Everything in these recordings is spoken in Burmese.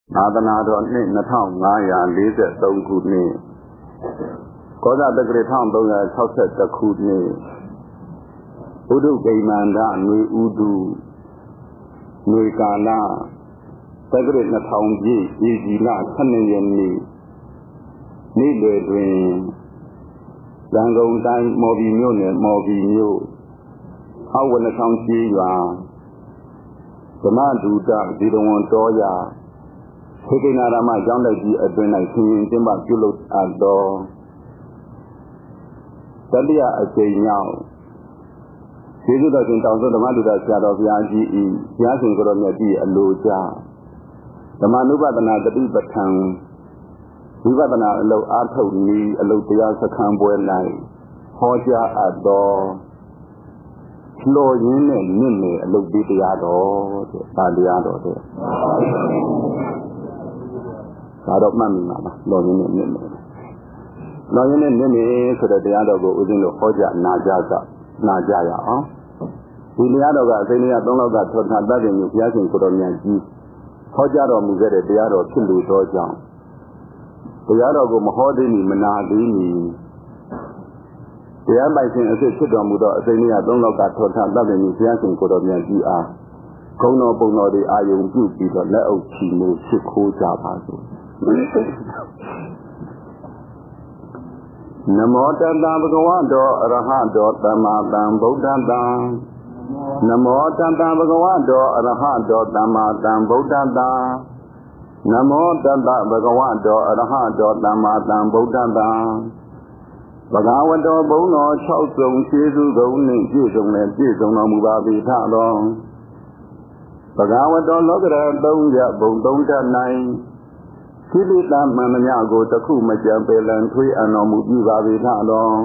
သာသနာတော်နှစ်2543ခုနှစ်ကောဇတက္ကရာ1361ခုနှစ်ဘုဒ္ဓဂိမန္တຫນွေဥတုຫນွေကာလတက္ကရာ2000ပြည့်ဧပြီလ12ရက်နေ့နေ့လယ်တွင်ရန်ကုန်တိုင်းမော်ဘီမြို့နယ်မော်ဘီမြို့အောက်ဝနဆောင်ကျေးရွာဓမ္မဒုဒဇီရဝံတော်ရခေတ္တနာရမကျောင်းတိုက်ကြီးအတွင်း၌ဆင်ရင်ကျင်းပပြုလုပ်အပ်သောတတိယအကြိမ်မြောက်ကျေးဇူးတော်ရှင်တောင်စွဓမ္မဒုဒဆရာတော်ဘုရားကြီး၏ဘုရားရှင်ကိုယ်တော်မြတ်ကြီးအလိုကြဓမ္မနုပဒနာတတိပဋ္ဌာန်ဝိပဿနာအလုပ်အားထုတ်နည်းအလုပ်တရားစခန်းပွဲ၌ဟောကြားအပ်သောလောရင်းနဲ့မြင့်နယ်အလုပ်ပေးတရားတော်တဲ့ဒါတရားတော်တဲ့ဒါတော့မှတ်မိမှာပါလောရင်းနဲ့မြင့်နယ်လောရင်းနဲ့မြင့်နယ်ဆိုတဲ့တရားတော်ကိုဦးဇင်းတို့ဟောကြားနာကြရအောင်ဒီတရားတော်ကအစိမ်းတရား3လောက်ကထောထားတတ်တယ်မျိုးဘုရားရှင်ကိုယ်တော်မြတ်ကြီးဟောကြားတော်မူခဲ့တဲ့တရားတော်ဖြစ်လို့သောကြောင့်တရားတော်ကိုမဟောသေးမီမနာသေးမီတရားပိုင်ရှင်အစ်ဖြစ်တော်မူသောအစိမ်းတရား3လောက်ကထောထားတတ်တယ်မျိုးဘုရားရှင်ကိုယ်တော်မြတ်ကြီးအားဂုဏ်တော်ပုံတော်တွေအာယုံပြုပြီးတော့လက်အုပ်ချီမှုဖြစ်ခိုးကြပါစို့နမောတတ္တဗုဒ္ဓဝါတောအရဟတောသမ္မာသမ္ဗုဒ္ဓတံနမောတတ္တဗုဒ္ဓဝါတောအရဟတောသမ္မာသမ္ဗုဒ္ဓတံနမောတတ္တဗုဒ္ဓဝါတောအရဟတောသမ္မာသမ္ဗုဒ္ဓတံဘဂဝတောဘုံတော်6စုံကျေးဇူးကုန်နှင့်ပြည့်စုံတော်မူပါ၏ထတော်ဘဂဝတောလောကရ3ရပ်ဘုံ3ဓာတ်၌ကိလေသာမှန်သမျှကိုတစ်ခုမကြံပယ်လံထွေးအံတော်မူပြီပါ၏ထတော်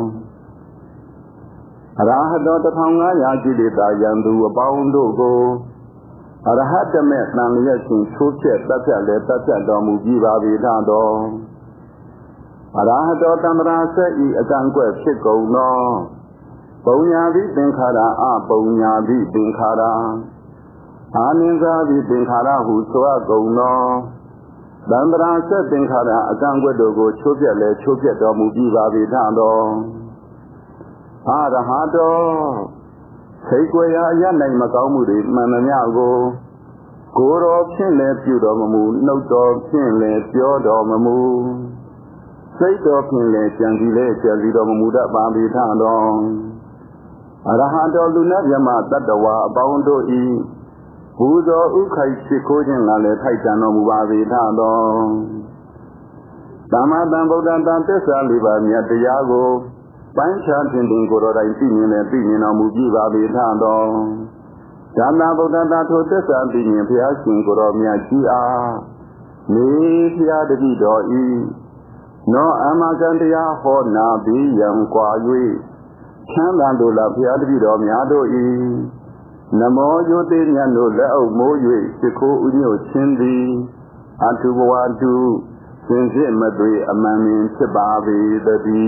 အရဟတော1500ကိလေသာယံသူအပေါင်းတို့ကိုအရဟတမေသံလျက်ရှင်ချိုးဖြက်တတ်ဖြတ်လည်းတတ်ဖြတ်တော်မူပြီပါ၏ထတော်အရဟတောတမ္ပရာဆက်ဤအကန့်ကွက်ဖြစ်ကုန်သောပုံညာတိသင်္ခါရအပုံညာတိသင်္ခါရအာနိဇာတိသင်္ခါရဟုဆိုအပ်ကုန်သောတမ္ပရာဆက်သင်္ခါရအကန့်ကွက်တို့ကိုချိုးပြက်လည်းချိုးပြက်တော်မူပြီးပါပြီထတော်အရဟတောသိကွေရာအရနိုင်မကောင်းမှုတွေမှန်သမျှကိုကိုယ်တော်ဖြင့်လည်းပြုတော်မမူနှုတ်တော်ဖြင့်လည်းပြောတော်မမူစိတ်တော်ဖြင့်လည်းကြံစည်လည်းကြံစည်တော်မမူတတ်ပါပြီထတော်အရဟတောလူနာမြမတတ္တဝါအပေါင်းတို့ဤဘုဇောဥခိုက်ရှိခိုးခြင်းကလည်းထိုက်တန်တော်မူပါ၏ထတော်သမ္မာသမ္ဗုဒ္ဓတံသစ္စာ၄ပါးမြတ်တရားကိုပိုင်းခြားခြင်းတင်ကိုယ်တော်တိုင်သိမြင်တော်မူပြီပါ၏ထတော်ဓမ္မဗုဒ္ဓတာထိုသစ္စာသိမြင်ဘုရားရှင်ကိုယ်တော်မြတ်ကြီးအားနေဘုရားတပည့်တော်ဤနောအမကံတရားဟောနာပြီးယံကွာ၍ချမ်းသာတို့လားဘုရားတပည့်တော်များတို့ဤနမောယုတိမြတ်တို့လက်အုပ်မိုး၍စိခိုးဥညွတ်ခြင်းသည်အထုဘဝတုစင်စစ်မသွေအမှန်မြင်ဖြစ်ပါပေတ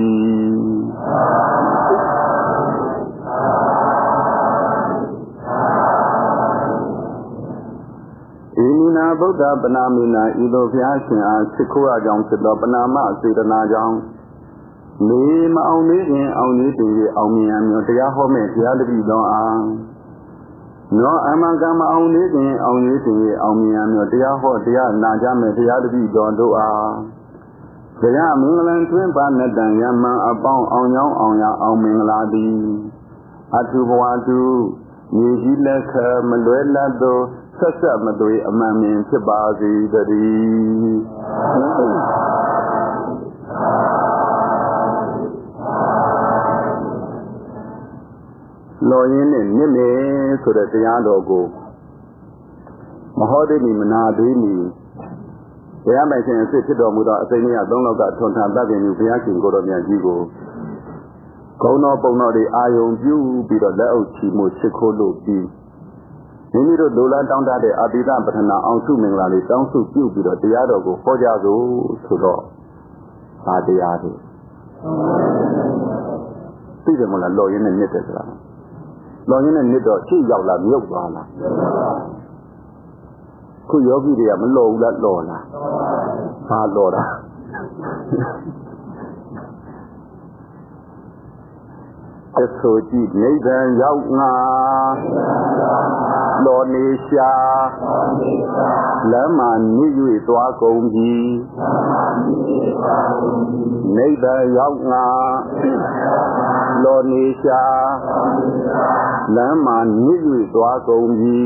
ည်းဣနာဗုဒ္ဓပနာမိနာဤသို့ဘုရားရှင်အားစိခိုးအကြောင်းဖြစ်သောပနာမစေတနာကြောင့်နေမအောင်နေခြင်းအောင်နေခြင်း၏အောင်မြင်ရမည်တရားဟောမဲ့ဘုရားတပည့်တော်အားနောအမကံမအောင်နေခြင်းအောင်နေခြင်း၏အောင်မြင်ရမည်တရားဟောတရားနာကြမဲ့ဘုရားတပည့်တော်တို့အားတရားမင်္ဂလံတွင်ပါနတံယမံအပေါင်းအောင်ကြောင်းအောင်ရအောင်မင်္ဂလာသည်အထုဘဝတုမြေကြီးလက်ခမလွဲလတ်သောဆက်ဆက်မသွေအမှန်မြင်ဖြစ်ပါစေတည်းလောရင်းနဲ့မြင့်နေဆိုတဲ့တရားတော်ကိုမဟောသေးမီမနာသေးမီတရားပိုင်ရှင်အစ်ဖြစ်တော်မူသောအစိမ်းတရား3လောက်ကထွန်ထတတ်တယ်မျိုးဘုရားရှင်ကိုယ်တော်မြတ်ကြီးကိုဂုဏ်တော်ပုံတော်တွေအာယုံပြုပြီးတော့လက်အုပ်ချီမှုချစ်ခိုးလို့ပြီးမိမိတို့လိုလားတောင်းတတဲ့အာတိတပထနာအောင်စုမင်္ဂလာလေးတောင်းစုပြုပြီးတော့တရားတော်ကိုဟောကြားစို့ဆိုတော့ဒါတရားတွေသိတယ်မလားလောရင်းနဲ့မြစ်တယ်ဆိုတာလောရင်းနဲ့မြစ်တော့ရှေ့ရောက်လာမြုပ်သွားလားခုယောဂီတွေကမလောဘူးလားလောလားဟာလောတာအဆိုကြည့်နိဗ္ဗာန်ရောက်ငါလောနေရှာလမ်းမှာနေ၍သွားကုန်ပြီနိဗ္ဗာန်ရောက်ငါလောနေရှာလမ်းမှာနေ၍သွားကုန်ပြီ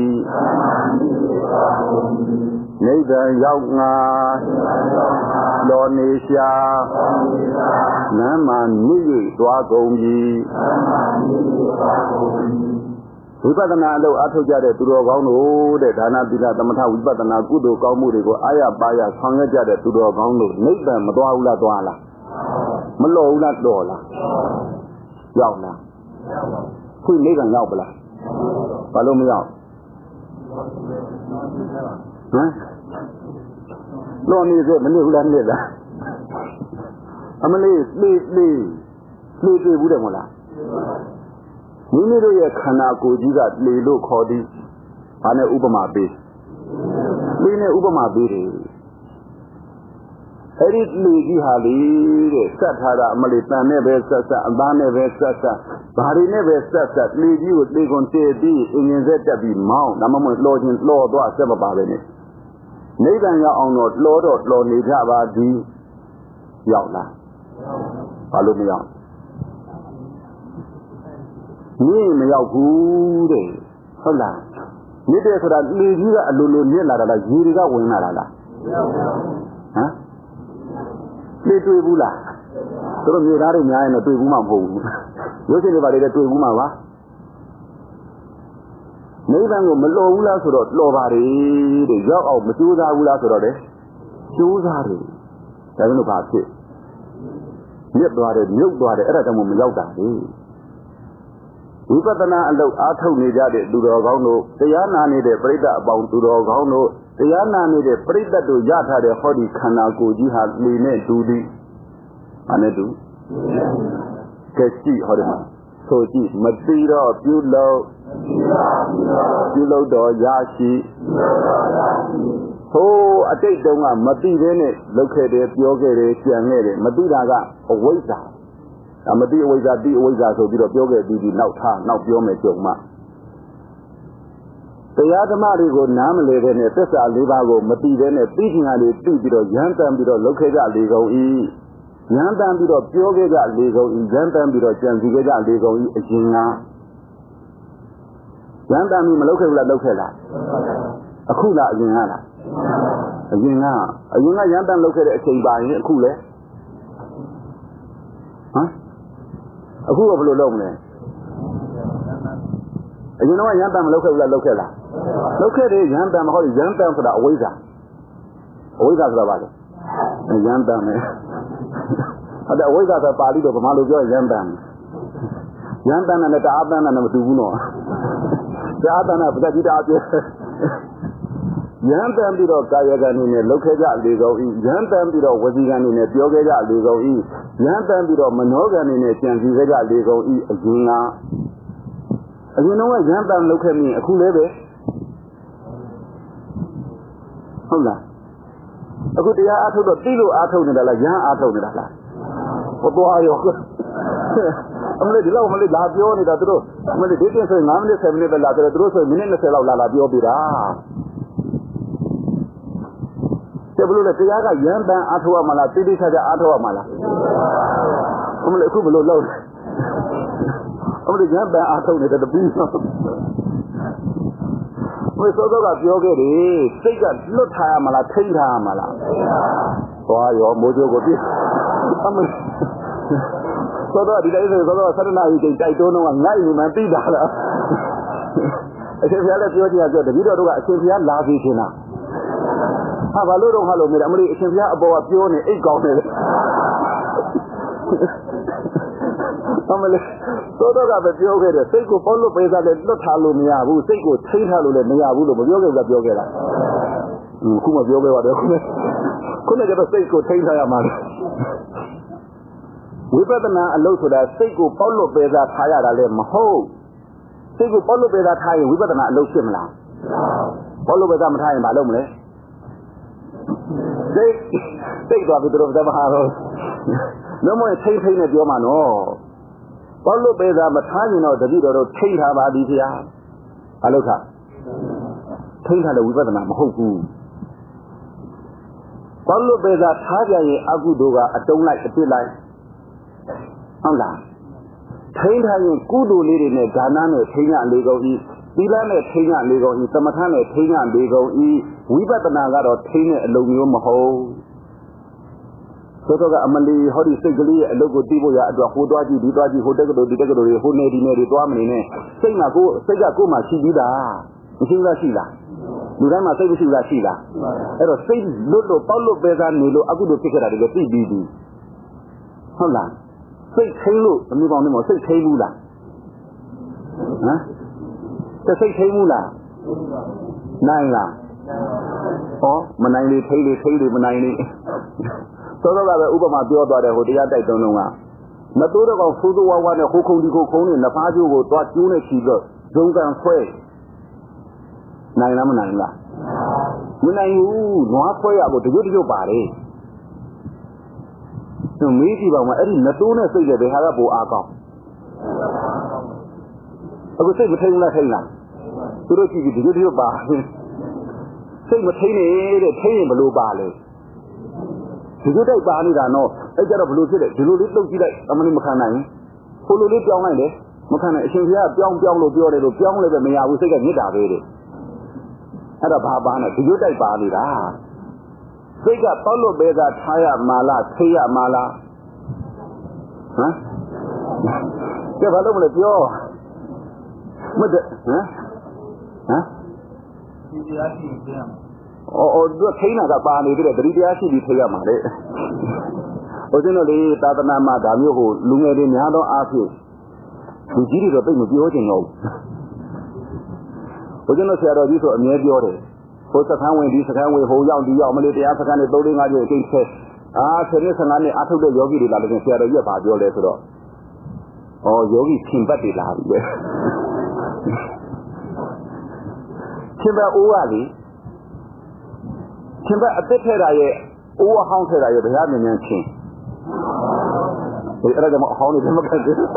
နိဗ္ဗာန်ရောက်ငါလောနေရှာလမ်းမှာနေ၍သွားကုန်ပြီဝိပဿနာအလုပ်အားထုတ်ကြတဲ့သူတော်ကောင်းတို့တဲ့ဒါနသီလသမထဝိပဿနာကုသိုလ်ကောင်းမှုတွေကိုအာရပါရဆောင်ရွက်ကြတဲ့သူတော်ကောင်းတို့နိဗ္ဗာန်မသွားဘူးလားသွားလားမလောဘူးလားတော်လားရောက်လားခုနိဗ္ဗာန်ရောက်ပလားဘာလို့မရောက်ဟမ်လောနေစေမနေဘူးလားနေလားအမလေးလေးတွေ့ဘူးတယ်မဟုတ်လားမိမိတို့ရဲ့ခန္ဓာကိုယ်ကြီးကလေလို့ခေါ်သည်ဘာနဲ့ဥပမာပေးလေနဲ့ဥပမာပေးတယ်အဲ့ဒီလေကြီးဟာလေတဲ့စက်ထားတာအမလေးတန်နဲ့ပဲဆက်ဆက်အသားနဲ့ပဲဆက်ဆက်ဘာတွေနဲ့ပဲဆက်ဆက်လေကြီးကိုလေကုန်တည်ပြီးအင်ဂျင်ဆက်တက်ပြီးမောင်းဒါမှမဟုတ်လောခြင်းလောသွားဆက်မပါပဲနဲ့နိဗ္ဗာန်ရောက်အောင်တော့လောနေကြပါသည်ရောက်လားဘာလို့မရောက်နင်းမရောက်ဘူးတဲ့ဟုတ်လားမြစ်တယ်ဆိုတာလေကြီးကအလိုလိုမြစ်လာတာလားရေတွေကဝင်လာတာလားဟမ်လေတွေ့ဘူးလားသူတို့မြေသားတွေများရင်တော့တွေ့ဘူးမှမဟုတ်ဘူးရုပ်ရှင်တွေပါလေတွေ့ဘူးမှပါနိဗ္ဗာန်ကိုမလောဘူးလားဆိုတော့လောပါတယ်တဲ့ရောက်အောင်မကြိုးစားဘူးလားဆိုတော့လေကြိုးစားတယ်ဒါကြောင့်ဘာဖြစ်မြစ်သွားတယ်မြုပ်သွားတယ်အဲ့ဒါကြောင့်မရောက်တာလေဝိပဿနာအလုပ်အားထုတ်နေကြတဲ့သူတော်ကောင်းတို့တရားနာနေတဲ့ပြိဿအပေါင်းသူတော်ကောင်းတို့တရားနာနေတဲ့ပြိဿတို့ရထားတဲ့ဟောဒီခန္ဓာကိုယ်ကြီးဟာလေနဲ့တူသည်။အဲ့နဲ့တူကဲကြည့်ဟောဒီမှာဆိုကြည့်မတိတော့ပြုလုပ်တော့ရရှိဟိုအတိတ်တုန်းကမတိဘဲနဲ့လုပ်ခဲ့တယ်ပြောခဲ့တယ်ကြံခဲ့တယ်မတိတာကအဝိဇ္ဇာအမတိအဝိဇ္ဇာတိအဝိဇ္ဇာဆိုပြီးတော့ပြောခဲ့ပြီးနောက်ပြောမယ်ကြုံမှတရားဓမ္မတွေကိုနားမလည်တဲ့နဲ့သစ္စာ၄ပါးကိုမသိတဲ့နဲ့သိချင်တာတွေသိပြီးတော့ရမ်းတမ်းပြီးတော့လုပ်ခဲ့ကြလေကုန်၏ရမ်းတမ်းပြီးတော့ပြောခဲ့ကြလေကုန်၏ရမ်းတမ်းပြီးတော့ကြံစည်ခဲ့ကြလေကုန်၏အရင်ကရမ်းတမ်းပြီးမလုပ်ခဲ့ဘူးလားလုပ်ခဲ့လားအခုလားအရင်ကလားအရင်ကရမ်းတမ်းလုပ်ခဲ့တဲ့အချိန်ပါရင်အခုလဲဟမ်အခုကဘယ်လိုလုပ်မလဲအရင်တော့ရမ်းတမ်းမလုပ်ခဲ့ဘူးလားလုပ်ခဲ့လားလုပ်ခဲ့တယ်ရမ်းတမ်းမဟုတ်ရမ်းတမ်းဆိုတာအဝိဇ္ဇာဆိုတာဘာလဲရမ်းတမ်းမယ်ဟုတ်တယ်အဝိဇ္ဇာဆိုပါဠိတော်ဗမာလိုပြောရမ်းတမ်းနဲ့တအားတမ်းနဲ့မတူဘူးနော်တအားတမ်းနဲ့ပဋိဒါပြရမ်းတမ်းပြီးတော့ကာယကံနေနဲ့လုပ်ခဲ့ကြလေကုန်၏ရမ်းတမ်းပြီးတော့ဝစီကံနေနဲ့ပြောခဲ့ကြလေကုန်၏ရမ်းတမ်းပြီးတော့မနောကံနေနဲ့ကြံစည်ခဲ့ကြလေကုန်၏အရင်တော့ရမ်းတမ်းလုပ်ခဲ့မြင်အခုလည်းပဲဟုတ်လားအခုတရားအားထုတ်တော့တိလို့အားထုတ်နေတာလားရမ်းအားထုတ်နေတာလားဟောသွားရောအမလေးဒီလောက်မလေးလာပြောနေတာသူတို့အမလေးဒီတင်ဆို9မိနစ်10မိနစ်ပဲလာတယ်သူတို့ဆိုမိနစ်20လောက်လာပြောပြတာကျဘလို့လဲတရားကရမ်းတမ်းအားထုတ်ရမှာလားတိတိကျကျအားထုတ်ရမှာလားအမလေးအခုဘလို့လောက်အမလေးရမ်းတမ်းအားထုတ်နေတဲ့တပီးဆိုဝိသောကပြောခဲ့တယ်စိတ်ကလွတ်ထားရမှာလားထိန်းထားရမှာလားသွားရောမိုးချိုးကိုပြအမလေးသောတော့ဒီတိုင်းဆိုသောဆန္ဒနာကြီးတိုက်တွန်းတော့ငိုက်နေမှသိတာလားအရှင်ဘုရားလည်းပြောကြည့်ရပြောတပည့်တော်တို့ကအရှင်ဘုရားလာပြီးချင်းလားဟာဘာလို့တော့ဟာလို့မြင်တယ်အမလေးအရှင်ဘုရားအပေါ်ကပြောနေအိတ်ကောင်းနေတယ်အမလေးသောတော့ကပဲပြောခဲ့တယ်စိတ်ကိုပေါလို့ပေးစားလည်းလွတ်ထားလို့မရဘူးစိတ်ကိုထိန်းထားလို့လည်းမရဘူးလို့မပြောခဲ့ဘူးလားပြောခဲ့လားခုမှပြောခဲ့ပါတယ်ခုနကတော့စိတ်ကိုထိန်းထားရမှာဝိပဿနာအလုပ်ဆိုတာစိတ်ကိုပေါလို့ပေးစားထားရတာလည်းမဟုတ်စိတ်ကိုပေါလို့ပေးစားထားရင်ဝိပဿနာအလုပ်ဖြစ်မလားဘောလို့ပဲသားမထားရင်မလုပ်မလဲစိတ်သွားပြီးတော့မဟာတော့လုံးဝထိတ်နဲ့ပြောမှာနော်ဘောလို့ပဲသားမထားရင်တော့တတိတော်တို့ထိတ်ထားပါသည်ဗျာအလုခထိတ်ထားတဲ့ဝိပဿနာမဟုတ်ဘူးဘောလို့ပဲသားထားကြရင်အကုသိုလ်ကအတုံးလိုက်အပြစ်လိုက်ဟုတ်လားထိန်းထားရင်ကုသိုလ်လေးတွေနဲ့ဒါနနဲ့ထိန်းရလေကုန်၏သီလနဲ့ထိန်းရလေကုန်၏သမထနဲ့ထိန်းရလေကုန်၏ဝိပဿနာကတော့ထိန်းတဲ့အလုံးမျိုးမဟုတ်သောကအမလီဟောဒီစိတ်ကလေးရဲ့အလုပ်ကိုတီးဖို့ရအတွက်ဟိုသွားကြည့်ဒီသွားကြည့်ဟိုတက်ကတော်ဒီတက်ကတော်တွေဟိုနေဒီနေတွေသွားမနေနဲ့စိတ်ကကိုမှရှိပြီးသားမရှိလားရှိလားလူတိုင်းမှာစိတ်မရှိလားရှိလားအဲ့တော့စိတ်လွတ်လို့ပေါက်လို့ပဲသားနေလို့အကုသိုလ်ဖြစ်ခဲ့တာတွေလည်းသိပြီးပြီဟုတ်လားစိတ်ထိန်လို့အမျိုးပေါင်းနေမစိတ်ထိန်ဘူးလားဟမ်စိတ်ထိန်ဘူးလားနိုင်လားဟောမနိုင်လေထိန်လေမနိုင်လေသောတော့ကပဲဥပမာပြောသွားတယ်ဟိုတရားတိုက်တုံးကမတိုးတော့ကောင်ဖိုးတိုးဝါးဝါးနဲ့ဟိုခုံဒီကိုခုံနဲ့နှစ်ဖားကျိုးကိုတွားကျိုးနဲ့ချီတော့ဇုံကံဆွဲနိုင်လားမနိုင်လားမနိုင်ဘူးနွားဆွဲရဖို့တကြွပါတယ်သူမေးကြည့်ပါဦးအဲ့ဒီနတိုးနဲ့စိတ်ရဲ့ဘယ်ဟာကပိုအားကောင်းအခုစိတ်မထိန်လားထိန်လားသူတို့ကြည့်ကြည့်ဒီလိုပါစိတ်မထိန်နေတဲ့ထိန်ရင်ဘလို့ပါလဲဒီလိုတိုက်ပါနေတာနော်အဲ့ကြတော့ဘလို့ဖြစ်လဲဒီလိုလေးတုတ်ကြည့်လိုက်အမလေးမခံနိုင်ဟိုလိုလေးပြောင်းလိုက်တယ်မခံနိုင်အရှင်ဘုရားပြောင်းလို့ပြောတယ်လို့ပြောင်းလည်းပဲမရဘူးစိတ်ကညစ်တာပဲတဲ့အဲ့ဒါဘာပါနဲ့ဒီလိုတိုက်ပါနေတာစိတ်ကပေါက်လို့ပဲသာထားရမှာလားထိရမှာလားဟမ်ကြည့်ဘာလို့မလဲပြောမတဲ့ဟမ်ဒီတရားရှိရင်ပြန်အော်တို့ထိနေတာပါနေတယ်တတိတရားရှိပြီးထိရမှာလေဟိုကျတော့လေသာသနာမှာဒါမျိုးဟိုလူငယ်တွေများသောအားဖြင့်လူကြီးတွေတော့သိမပြောချင်တော့ဘူးဟိုကျတော့ဆရာတော်ကြီးဆိုအမြဲပြောတယ်ဟိုစခန်းဝင်ဒီစခန်းဝင်ဟိုရောက်ဒီရောက်မလေးတရားစခန်းနဲ့3-5ကျိတ်ဆဲ10နှစ်15နှစ်အထုတ်တဲ့ယောဂီတွေလာလို့ဆရာတော်ကြီးကဘာပြောလဲဆိုတော့ဩယောဂီရှင်ပတ်တွေလာပြီပဲရှင်ပတ်အိုးကလေရှင်ပတ်အသက်ထဲတာရဲ့အိုးအဟောင်းထဲတာရဲ့ဘယ်ဟာမြန်မြန်ချင်းအဲ့ဒါကြောင့်အဟောင်းတွေမကတ်ဘူး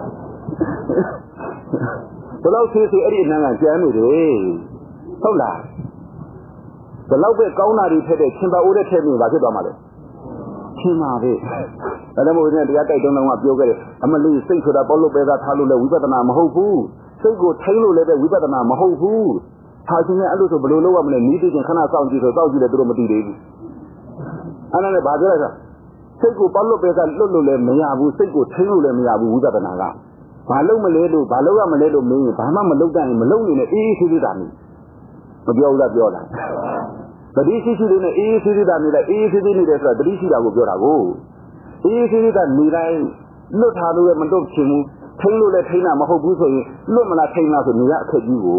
ဘယ်လောက်သေးသေးအဲ့ဒီအနံကကျန်နေတယ်ဟုတ်လားဘယ်လောက်ပဲကောင်းတာတွေထက်တဲ့ရှင်ပါအိုးတဲ့ထဲမျိုးဘာဖြစ်သွားမှာလဲရှင်ပါပဲအဲ့ဒါမို့ဒီတရားတိုက်တုံးကပြောခဲ့တယ်အမလေးစိတ်ဆိုတာပေါလို့ပဲသာထားလို့လည်းဝိပဿနာမဟုတ်ဘူးစိတ်ကိုထိန်းလို့လည်းပဲဝိပဿနာမဟုတ်ဘူးထားခြင်းနဲ့အဲ့လိုဆိုဘယ်လိုလုပ်ရမလဲနီးတည်ခြင်းခဏစောင့်ကြည့်ဆိုစောင့်ကြည့်တယ်သူတို့မသိသေးဘူးအဲ့ဒါနဲ့ဘာပြောလဲဆိုစိတ်ကိုပေါလို့ပဲသာလွတ်လို့လည်းမရဘူးစိတ်ကိုထိန်းလို့လည်းမရဘူးဝိပဿနာကဘာလုပ်မလဲလို့ဘာလုပ်ရမလဲလို့မင်းဘာမှမလုပ်တတ်ရင်မလုပ်နေနဲ့အေးအေးဆေးဆေးတာမျိုးမပြောဘူးလားပြောတာတတိရှိရှိလေးနဲ့အေးအေးဆေးဆေးတာနေလိုက်အေးအေးဆေးဆေးနေတယ်ဆိုတာတတိရှိတာကိုပြောတာကိုအေးအေးဆေးဆေးတာနေတိုင်းလွတ်ထားလို့လည်းမလွတ်ချင်ဘူးထိန်းလို့လည်းထိန်းတာမဟုတ်ဘူးဆိုရင်လွတ်မလားထိန်းလားဆိုနေရအခက်ကြီးကို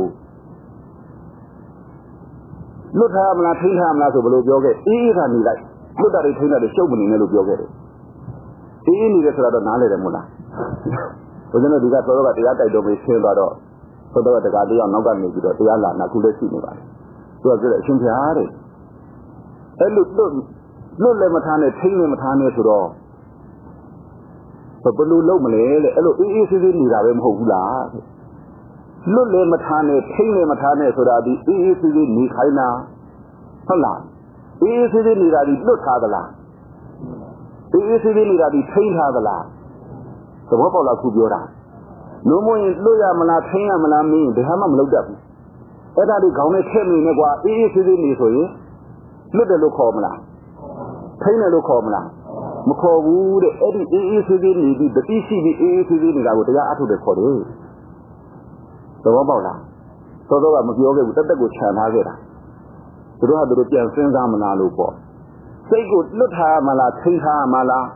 လွတ်ထားမလားထိန်းထားမလားဆိုဘယ်လိုပြောခဲ့အေးအေးကနေလိုက်လွတ်တာတွေထိန်းတာတွေရှုပ်မနေနဲ့လို့ပြောခဲ့တယ်အေးအေးနေတယ်ဆိုတာတော့နားလည်တယ်မို့လားဘုရားတို့ဒီကသောတော်ကတရားတိုက်တော်ပြီးဆင်းသွားတော့သောတော်ကတကားတရားနောက်ကနေပြီးတော့တရားလာနာခုလည်းရှိနေပါတယ်သူကပြောတယ်အရှင်ဘုရားတဲ့အဲ့လိုလွတ်လည်းမထားနဲ့ထိန်းလည်းမထားနဲ့ဆိုတော့ဘယ်လိုလုပ်မလဲလေအဲ့လိုအေးအေးဆေးဆေးနေတာပဲမဟုတ်ဘူးလားလွတ်လည်းမထားနဲ့ထိန်းလည်းမထားနဲ့ဆိုတာဒီအေးအေးဆေးဆေးနေခိုင်းတာဟုတ်လားအေးအေးဆေးဆေးနေတာဒီလွတ်ထားသလားအေးအေးဆေးဆေးနေတာဒီထိန်းထားသလားသဘောပေါက်လားခုပြောတာလုံးမရင်လွတ်ရမလားထိန်းရမလားမင်းဘယ်ဟာမှမလုပ်တတ်ဘူးအဲ့ဒါဒီခေါင်းနဲ့ထည့်နေနဲ့ကွာအေးအေးဆေးဆေးနေဆိုရင်လွတ်တယ်လို့ခေါ်မလားထိန်းတယ်လို့ခေါ်မလားမခေါ်ဘူးတဲ့အဲ့ဒီအေးအေးဆေးဆေးနေပြီးတတိရှိပြီးအေးအေးဆေးဆေးနေတာကိုတရားအထုတ်တယ်ခေါ်တယ်သဘောပေါက်လားသောတော်ကမပြောခဲ့ဘူးတက်တက်ကိုခြံထားခဲ့တာသူတို့ကသူတို့ပြန်စဉ်းစားမလားလို့ပေါ့စိတ်ကိုလွတ်ထားမလားထိန်းထားမလား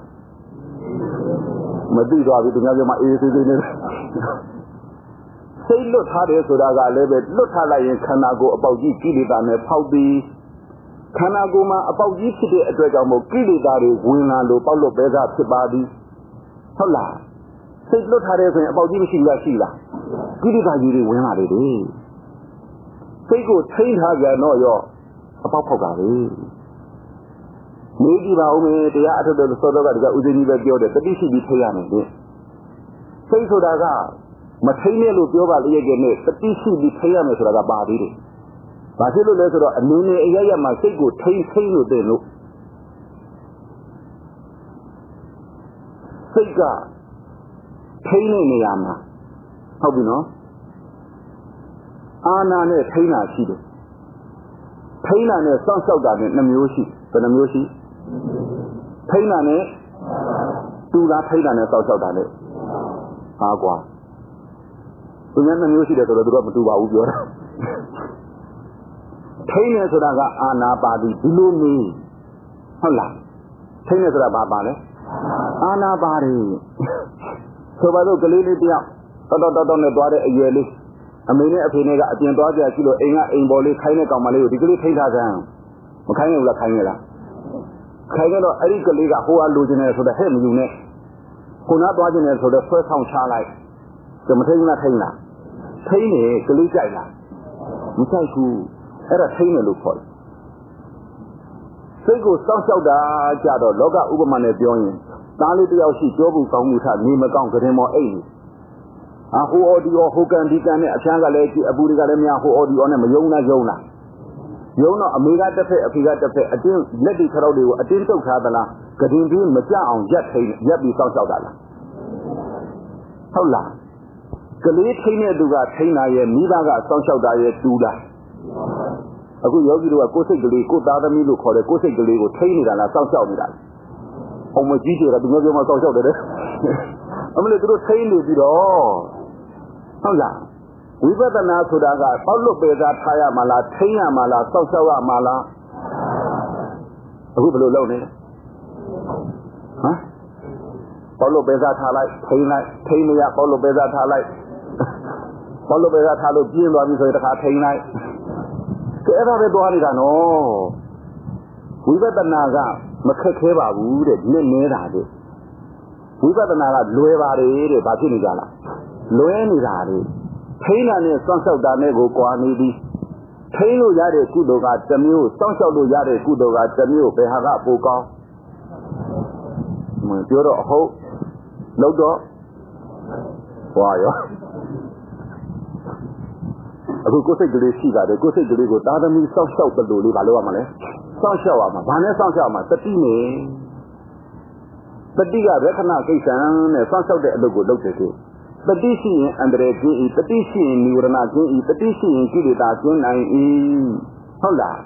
မသိသွားပြီသူများပြောမှအေးအေးဆေးဆေးနေတယ်စိတ်လွတ်ထားတယ်ဆိုတာကလည်းပဲလွတ်ထားလိုက်ရင်ခန္ဓာကိုယ်အပေါက်ကြီးကိလေသာနဲ့ဖောက်ပြီးခန္ဓာကိုယ်မှာအပေါက်ကြီးဖြစ်တဲ့အတွက်ကြောင့်မို့ကိလေသာတွေဝင်လာလို့ပေါက်လို့ပဲကဖြစ်ပါသည်ဟုတ်လားစိတ်လွတ်ထားတယ်ဆိုရင်အပေါက်ကြီးမရှိလားရှိလားကိလေသာကြီးတွေဝင်လာတယ်လေစိတ်ကိုထိန်းထားကြတော့ရောအပေါက်ဖောက်တာပဲနေကြည့်ပါဦးမယ်တရားအထုတ်တဲ့စောတော့ကဒီကဦးဇင်းကြီးပဲပြောတယ်တတိရှိပြီးထိရမယ်လေစိတ်ဆိုတာကမထိနဲ့လို့ပြောပါလေရဲ့နဲ့တတိရှိပြီးထိရမယ်ဆိုတာကပါသေးတယ်ဘာဖြစ်လို့လဲဆိုတော့အနေနဲ့အရရမှာစိတ်ကိုထိန်းလို့တဲ့လို့စိတ်ကထိန်းနေနေရမှာဟုတ်ပြီနော်အာနာနဲ့ထိန်းတာရှိတယ်ထိန်းတာနဲ့စောင့်ရှောက်တာနဲ့2မျိုးရှိဘယ်နှမျိုးရှိထိန်းတာနဲ့တူတာထိန်းတာနဲ့စောင့်ရှောက်တာနဲ့ဟာကွာသူများ2မျိုးရှိတယ်ဆိုတော့သူကမတူပါဘူးပြောတာထိန်းနေဆိုတာကအာနာပါတိဒီလိုနေဟုတ်လားထိန်းနေဆိုတာဘာပါလဲအာနာပါတိဆိုပါတော့ကလေးလေးတယောက်တော်နဲ့သွားတဲ့အရွယ်လေးအမေနဲ့အဖေနဲ့ကအပြင်သွားကြရှိလို့အိမ်ကအိမ်ပေါ်လေးခိုင်းတဲ့ကောင်မလေးကိုဒီကလေးထိထားကြမ်းမခိုင်းရဘူးလားခိုင်းရလားခိုင်းတော့အဲ့ဒီကလေးကဟိုအားလိုချင်တယ်ဆိုတော့ဟဲ့မယူနဲ့ခုနသွားချင်တယ်ဆိုတော့ဆွဲဆောင်ချလိုက်ကမထိန်းလားထိန်းလားထိန်းနေကလေးကြိုက်လားမကြိုက်ဘူးအဲ့ဒါထိန်းတယ်လို့ခေါ်တယ်စိတ်ကိုစောင့်ရှောက်တာကြတော့လောကဥပမာနဲ့ပြောရင်သားလေးတယောက်ရှိကြောဘူးကောင်းမှုထနေမကောင်းကြတဲ့မောအိတ်ဟိုအော်ဒီအော်ဟိုကန်ဒီကန်နဲ့အချမ်းကလည်းကြည့်အပူတွေကလည်းများဟိုအော်ဒီအော်နဲ့မယုံလားယုံတော့အမေကတစ်ဖက်အဖေကတစ်ဖက်အတင်းလက်တွေခရောက်တွေကိုအတင်းတုတ်ထားသလားကတင်ပြီးမကြအောင်ရက်ပြီးစောင့်ရှောက်တာလားဟုတ်လားကလေးထိန်းတဲ့သူကထိန်းတာရဲ့မိဘကစောင့်ရှောက်တာရဲ့တူလားအခုယောဂီတို့ကကိုယ်စိတ်ကလေးကိုယ်သားသမီးလို့ခေါ်တယ်ကိုယ်စိတ်ကလေးကိုထိန်းနေတာလားစောင့်ရှောက်နေတာလားအောင်မကြီးတွေကသူမျိုးမှစောင့်ရှောက်တယ်အမလေးသူတို့ထိန်းနေပြီးတော့ဟုတ်လားဝိပဿနာဆိုတာကပေါက်လွတ်ပေသားထားရမှာလားထိန်းရမှာလားစောင့်ရှောက်ရမှာလားအခုဘယ်လိုလုပ်နေပေါက်လွတ်ပေသားထားလိုက်ထိန်းမရပေါက်လွတ်ပေသားထားလိုက်ပေါက်လွတ်ပေသားထားလို့ပြင်းသွားပြီဆိုရင်တစ်ခါထိန်းလိုက်အဲ့ဒါပဲသွားနေတာနော်ဝိပဿနာကမခက်ခဲပါဘူးတဲ့နည်းနေတာတဲ့ဝိပဿနာကလွယ်ပါတယ်တဲ့ဘာဖြစ်နေကြလားလွယ်နေတာတဲ့ထိန်းတာနဲ့စောင့်ရှောက်တာနဲ့ကိုကွာနေသည်ထိန်းလို့ရတဲ့ကုသိုလ်ကတစ်မျိုးစောင့်ရှောက်လို့ရတဲ့ကုသိုလ်ကတစ်မျိုးဘယ်ဟာကပိုကောင်းပြောတော့အဟုတ်လို့တော့ဟွာရောအခုကိုယ်စိတ်ကလေးရှိတာတယ်ကိုယ်စိတ်ကလေးကိုသားသမီးစောင့်ရှောက်တယ်လို့လေးဘာလို့ရမှာလဲစောင့်ရှောက်ရမှာဘာနဲ့စောင့်ရှောက်မှာတတိနဲ့တတိကရခဏကိစ္စံနဲ့စောင့်ရှောက်တဲ့အလုပ်ကိုလုပ်တယ်ဆိုတတိရှိရင်အန္တရာယ်ကျင်းဤတတိရှိရင်နိဝရဏကျင်းဤတတိရှိရင်ကိလေသာကျင်းနိုင်ဤဟုတ်လား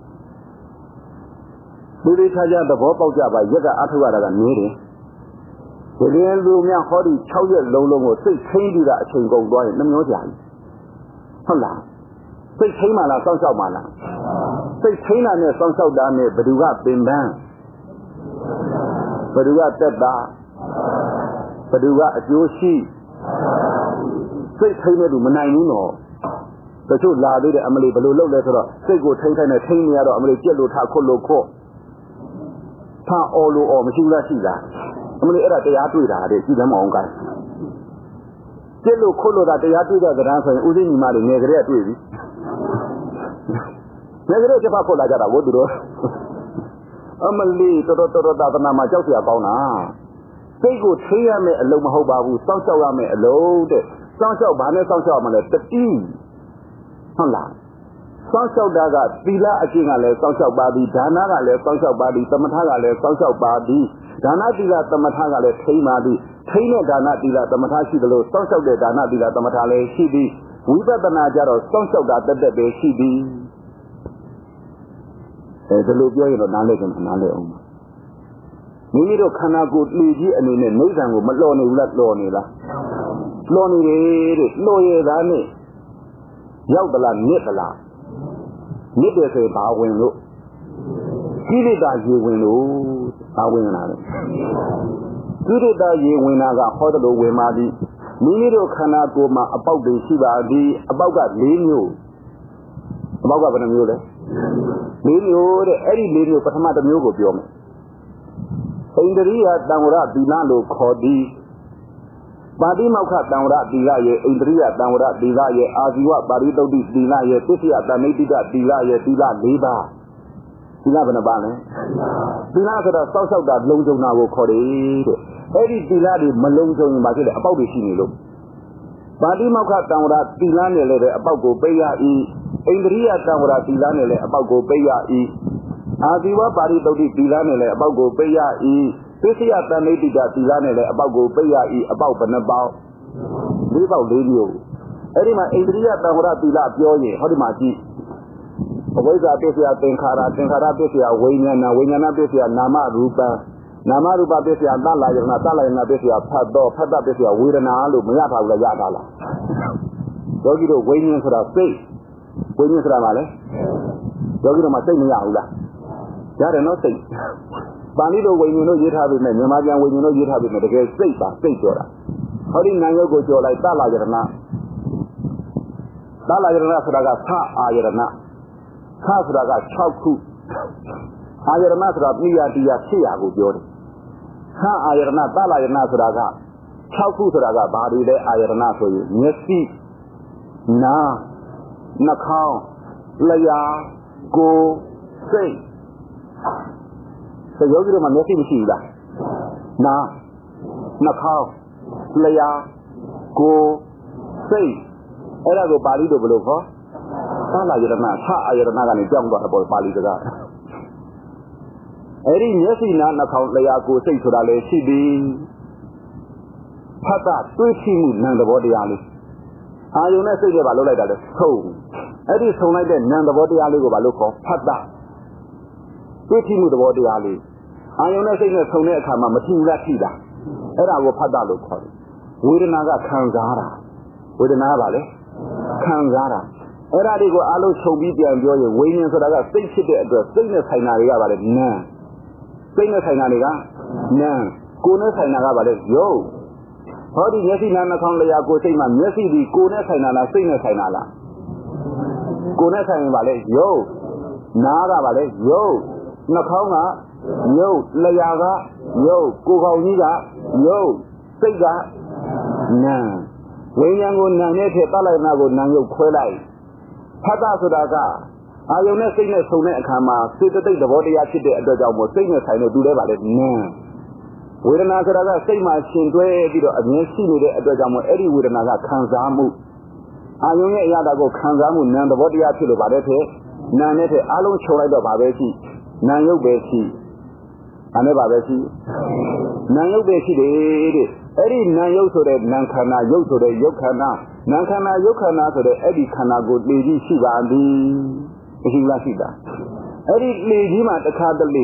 ဒီလိုခြားခြားသဘောပေါက်ကြပါရက်ကအထုတ်ရတာကနည်းတယ်ဒီရင်လူများဟောဒီ6ရက်လုံးလုံးကိုစိတ်ချင်းပြီးတာအချိန်ကုန်သွားရင်နှမျောကြပြီဟုတ်လားစိတ်ချင်းမှလားစောင့်ရှောက်မှလားစိတ်ချင်းတာနဲ့စောင့်ရှောက်တာနဲ့ဘယ်သူကပင်ပန်းဘယ်သူကတက်တာဘယ်သူကအကျိုးရှိစိတ်ထိန်းတဲ့သူမနိုင်ဘူးနော်တချို့လာသေးတယ်အမလီဘယ်လိုလုပ်လဲဆိုတော့စိတ်ကိုထိန်းထိုင်နေထိန်းနေရတော့အမလီကြက်လို့ထားခွတ်လို့ခွတ်ထားအော်လို့အော်မရှိလားရှိလားအမလီအဲ့ဒါတရားတွေ့တာတဲ့ကြည့်တယ်မအောင်ကိုင်းကြက်လို့ခွတ်လို့တာတရားတွေ့တဲ့ကံဆိုရင်ဦးသိညီမတွေငယ်ကလေးတွေ့ပြီငယ်ကလေးချက်ဖတ်ခွတ်လာကြတာဝတ်သူတို့အမလီတော်သာသနာမှာကြောက်เสียကောင်းတာစိတ်ကိုထိရမယ်အလုံးမဟုတ်ပါဘူးစောင့်ရှောက်ရမယ်အလုံးတဲ့စောင့်ရှောက်ဘာနဲ့စောင့်ရှောက်ရမလဲတတိဟုတ်လားစောင့်ရှောက်တာကသီလအကျင့်ကလည်းစောင့်ရှောက်ပါသည်ဒါနကလည်းစောင့်ရှောက်ပါသည်သမထကလည်းစောင့်ရှောက်ပါသည်ဒါနသီလသမထကလည်းထိမ့်ပါသည်ထိမ့်တဲ့ဒါနသီလသမထရှိသလိုစောင့်ရှောက်တဲ့ဒါနသီလသမထလည်းရှိသည်ဝိပဿနာကြတော့စောင့်ရှောက်တာတက်ပဲရှိသည်ဒီလိုပြောရင်တော့နားလည်ကြမှာနားလည်အောင်မိမိတို့ခန္ဓာကိုယ်တည်ကြီးအနေနဲ့နိဗ္ဗာန်ကိုမလှော်နေဘူးလားလှော်နေလားလှော်နေတယ်တဲ့လှော်ရသားနဲ့ရောက်သလားမြစ်သလားမြစ်တယ်ဆိုရင်ဘာဝင်လို့ကိလေသာရေဝင်လို့ဘာဝင်လာလဲကိလေသာရေဝင်တာကဟောတယ်လို့ဝင်ပါသည်မိမိတို့ခန္ဓာကိုယ်မှာအပေါက်တွေရှိပါသည်အပေါက်က4မျိုးအပေါက်ကဘယ်နှမျိုးလဲ4မျိုးတဲ့အဲ့ဒီ4မျိုးပထမတစ်မျိုးကိုပြောမယ်ဣန္ဒြိယတံဝရသီလလို့ခေါ်သည်ပါတိမောက္ခတံဝရသီလရဲ့ဣန္ဒြိယတံဝရသီလရဲ့အာဇီဝပါရိသုတ်တိသီလရဲ့သစ္စယတမိတ္တိကသီလရဲ့သီလ၄ပါးသီလဘယ်နှပါလဲသီလဆိုတော့စောက်ရှောက်တာလုံခြုံတာကိုခေါ်တယ်တဲ့အဲ့ဒီသီလတွေမလုံခြုံရင်ဘာဖြစ်လဲအပေါက်တွေရှိနေလို့ပါတိမောက္ခတံဝရသီလနဲ့လည်းအပေါက်ကိုပိတ်ရ၏ဣန္ဒြိယတံဝရသီလနဲ့လည်းအပေါက်ကိုပိတ်ရ၏အာဇီဝပါရိသုတ်တိသီလနဲ့လည်းအပေါက်ကိုပိတ်ရ၏သစ္စယတမိတ္တိကသီလနဲ့လည်းအပေါက်ကိုပိတ်ရ၏အပေါက်ဘယ်နှပေါက်၄ပေါက်၄မျိုးအဲ့ဒီမှာဣန္ဒြိယတံဝရသီလပြောရင်ဟောဒီမှာကြည့်အဝိဇ္ဇာပစ္စယသင်္ခါရသင်္ခါရပစ္စယဝိညာဏဝိညာဏပစ္စယနာမရူပံနာမရူပပစ္စယသလယနာသလယနာပစ္စယဖတ်တော်ဖတ်တပစ္စယဝေဒနာလို့မရထားဘူးလားရထားလားယောဂီတို့ဝိညာဉ်ဆိုတာစိတ်ဝိညာဉ်ဆိုတာပါလေယောဂီတို့မှာစိတ်မရဘူးလားရတယ်နော်စိတ်ပါဠိလိုဝိညာဉ်တို့ရေးထားပြီးနဲ့မြန်မာပြန်ဝိညာဉ်တို့ရေးထားပြီးနဲ့တကယ်စိတ်ပါစိတ်ပြောတာဟောဒီနာယုတ်ကိုကြော်လိုက်သလယနာသလယနာဆိုတာကသအာယနာခဆိုတာက6ခုအာယရဏဆိုတာပိယတရား800ကိုပြောတယ်ခအာယရဏသလယနာဆိုတာက6ခုဆိုတာကဘာတွေလဲအာယရဏဆိုရင်မျက်စိနာနှာခေါင်းလျှာကိုယ်စိတ်ယောဂီတို့မှာမျက်စိမရှိဘူးလားနာနှာခေါင်းလျှာကိုယ်စိတ်အဲ့ဒါကိုပါဠိလိုဘယ်လိုခေါ်သလယရဏသအာယရဏကနေကြောင်းသွားတယ်ပေါ့ပါဠိစကားအဲ့ဒီမျက်စိနာနှာခေါင်းလျှာကိုယ်စိတ်ဆိုတာလေရှိသည်ဖတ်တာတွေးရှိမှုနံသဘောတရားလေးအာယုန်နဲ့စိတ်နဲ့ပါလှုပ်လိုက်တာလေဆုံးအဲ့ဒီဆုံးလိုက်တဲ့နံသဘောတရားလေးကိုပါလို့ခေါ်ဖတ်တာတွေးရှိမှုသဘောတရားလေးအာယုန်နဲ့စိတ်နဲ့ဆုံးတဲ့အခါမှာမထီဘူးလားထိတာအဲ့ဒါကိုဖတ်တာလို့ခေါ်တယ်ဝေဒနာကခံစားတာဝေဒနာကပါလေခံစားတာအဲ့ဒါတွေကိုအလုံးချုပ်ပြီးပြန်ပြောရင်ဝိညာဉ်ဆိုတာကစိတ်ဖြစ်တဲ့အတွက်စိတ်နဲ့ဆိုင်တာတွေကပါလေနာမ်စိတ်နဲ့ဆိုင်တာတွေကနာမ်ကိုယ်နဲ့ဆိုင်တာကပါလေရုပ်ဟောဒီမျက်စိနာနှာခေါင်းလျှာကိုယ်စိတ်မှာမျက်စိဒီကိုယ်နဲ့ဆိုင်တာလားစိတ်နဲ့ဆိုင်တာလားကိုယ်နဲ့ဆိုင်ရင်ပါလေရုပ်နားကပါလေရုပ်နှာခေါင်းကရုပ်လျှာကရုပ်ကိုယ်ခေါင်းကြီးကရုပ်စိတ်ကနာမ်ဝိညာဉ်ကိုနာမ်နဲ့ထည့်သလိုက်နာကိုနာမ်ရုပ်ခွဲလိုက်ဖတ်တာဆိုတာကအာယုန်နဲ့စိတ်နဲ့ဆုံတဲ့အခါမှာစေတသိက်သဘောတရားဖြစ်တဲ့အတွက်ကြောင့်မို့စိတ်နဲ့ဆိုင်လို့တူလဲပါလေနာမ်ဝေဒနာဆိုတာကစိတ်မှာရှင်တွဲပြီးတော့အမြင်ရှိနေတဲ့အတွက်ကြောင့်မို့အဲ့ဒီဝေဒနာကခံစားမှုအာယုန်ရဲ့အရာကိုခံစားမှုနာမ်သဘောတရားဖြစ်လို့ပါတဲ့ဖြစ်နာမ်နဲ့ထည့်အလုံးချုပ်လိုက်တော့ပါပဲရှိနာမ်ရုပ်ပဲရှိအဲ့ဒါပါပဲရှိနာမ်ရုပ်ပဲရှိတယ်တဲ့အဲ့ဒီနာမ်ရုပ်ဆိုတဲ့နာမ်ခန္ဓာရုပ်ဆိုတဲ့ရုပ်ခန္ဓာနာမ်ခန္ဓာရုပ်ခန္ဓာဆိုတဲ့အဲ့ဒီခန္ဓာကိုလေကြီးရှိပါသည်မရှိလားရှိတာအဲ့ဒီလေကြီးမှာတစ်ခါတလေ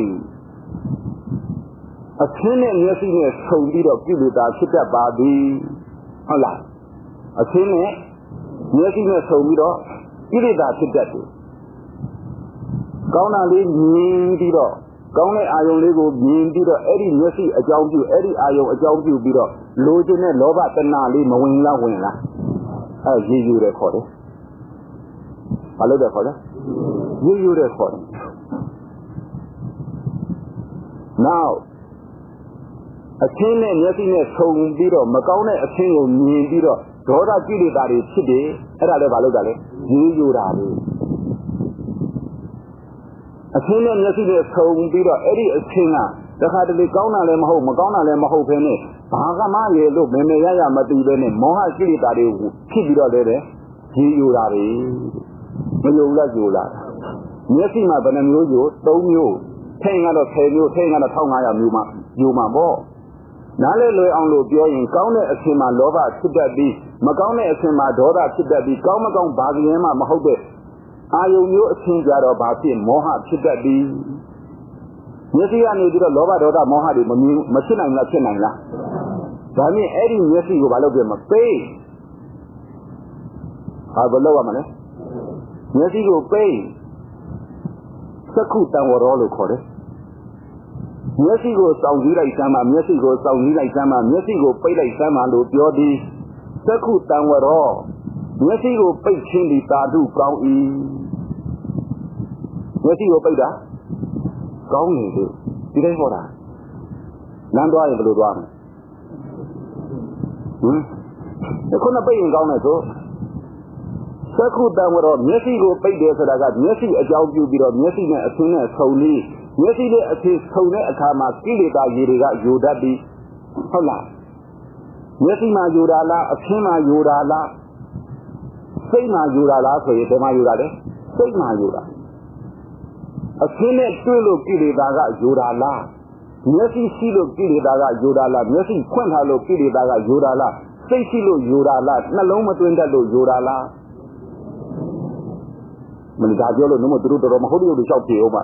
အချင်းနဲ့မျက်စိနဲ့ဆုံပြီးတော့ပြုလို့တာဖြစ်တတ်ပါသည်ဟုတ်လားအချင်းနဲ့မျက်စိနဲ့ဆုံပြီးတော့ပြုလို့တာဖြစ်တတ်တယ်ကောင်းတာလေးမြင်ပြီးတော့ကောင်းတဲ့အာယုံလေးကိုမြင်ပြီးတော့အဲ့ဒီမျက်စိအကြောင်းပြုအဲ့ဒီအာယုံအကြောင်းပြုပြီးတော့လိုချင်တဲ့လောဘတဏှာလေးမဝင်လားဝင်လားအဲ့ရေယူတယ်ခေါ်တယ်ဘာလို့လဲခေါ်လဲရေယူတယ်ခေါ်တယ် now အချင်းနဲ့မျက်စိနဲ့ဆုံပြီးတော့မကောင်းတဲ့အချင်းကိုမြင်ပြီးတော့ဒေါသကိလေသာတွေဖြစ်တယ်အဲ့ဒါလည်းဘာလို့တာလဲရေယူတာလေအချင်းနဲ့မျက်စိနဲ့ဆုံပြီးတော့အဲ့ဒီအချင်းကတခါတလေကောင်းတာလည်းမဟုတ်မကောင်းတာလည်းမဟုတ်ဘဲနဲ့ဘာကမှရေလို့မမေရရမသိဘဲနဲ့မောဟကိလေသာတွေဖြစ်ပြီးတော့လည်းရေယူတာတွေမယုံလားယူလားမျက်စိမှာဘယ်နှမျိုးယူ3မျိုးထိန်ကတော့10မျိုးထိန်ကတော့1500မျိုးမှယူမှာပေါ့နားလေလွယ်အောင်လို့ပြောရင်ကောင်းတဲ့အချင်းမှာလောဘဖြစ်တတ်ပြီးမကောင်းတဲ့အချင်းမှာဒေါသဖြစ်တတ်ပြီးကောင်းမကောင်းဘာကလေးမှမဟုတ်တဲ့အာယုံမျိုးအချင်းကြတော့ဘာဖြစ်မောဟဖြစ်တတ်ပြီးမျက်စိကနေပြီးတော့လောဘဒေါသမောဟတွေမဖြစ်နိုင်လားဖြစ်နိုင်လားဒါမြင်အဲ့ဒီမျက်စိကိုဘာလုပ်ပြမပေးဘာလို့ရမလဲမျက်စိကိုပေးသက္ခုတံဝရောလို့ခေါ်တယ်မျက်စိကိုစောင့်ကြည့်လိုက်စမ်းပါမျက်စိကိုစောင့်ကြည့်လိုက်စမ်းပါမျက်စိကိုပိတ်လိုက်စမ်းပါလို့ပြောသည်သက္ခုတံဝရောမျက်စိကိုပိတ်ခြင်းဒီသာဓုကောင်း၏မျက်စိကိုပိတ်တာကောင်းနေတယ်ဒီတိုင်းဟောတာလမ်းသွားရင်ဘယ်လိုသွားမလဲခုနပိတ်ရင်ကောင်းတယ်ဆိုသက္ခုတံဝရောမျက်စိကိုပိတ်တယ်ဆိုတာကမျက်စိအကြောင်းပြုပြီးတော့မျက်စိနဲ့အဆင်းနဲ့ဆုံပြီးမျက်စိနဲ့အဆင်းဆုံတဲ့အခါမှာကိလေသာရေတွေကယိုတတ်ပြီးဟုတ်လားမျက်စိမှာယိုတာလားအဆင်းမှာယိုတာလားစိတ်မှာယိုတာလားဆိုရင်ဘယ်မှာယိုတာလဲစိတ်မှာယိုတာအဆင်းနဲ့တွေ့လို့ကိလေသာကယိုတာလားမျက်စိရှိလို့ကိလေသာကယိုတာလားမျက်စိဖွင့်ထားလို့ကိလေသာကယိုတာလားစိတ်ရှိလို့ယိုတာလားနှလုံးမသွင်းတတ်လို့ယိုတာလားမင်းဒါပြောလို့နှမတို့တော်မဟုတ်လို့လျှောက်ပြေအောင်ပါ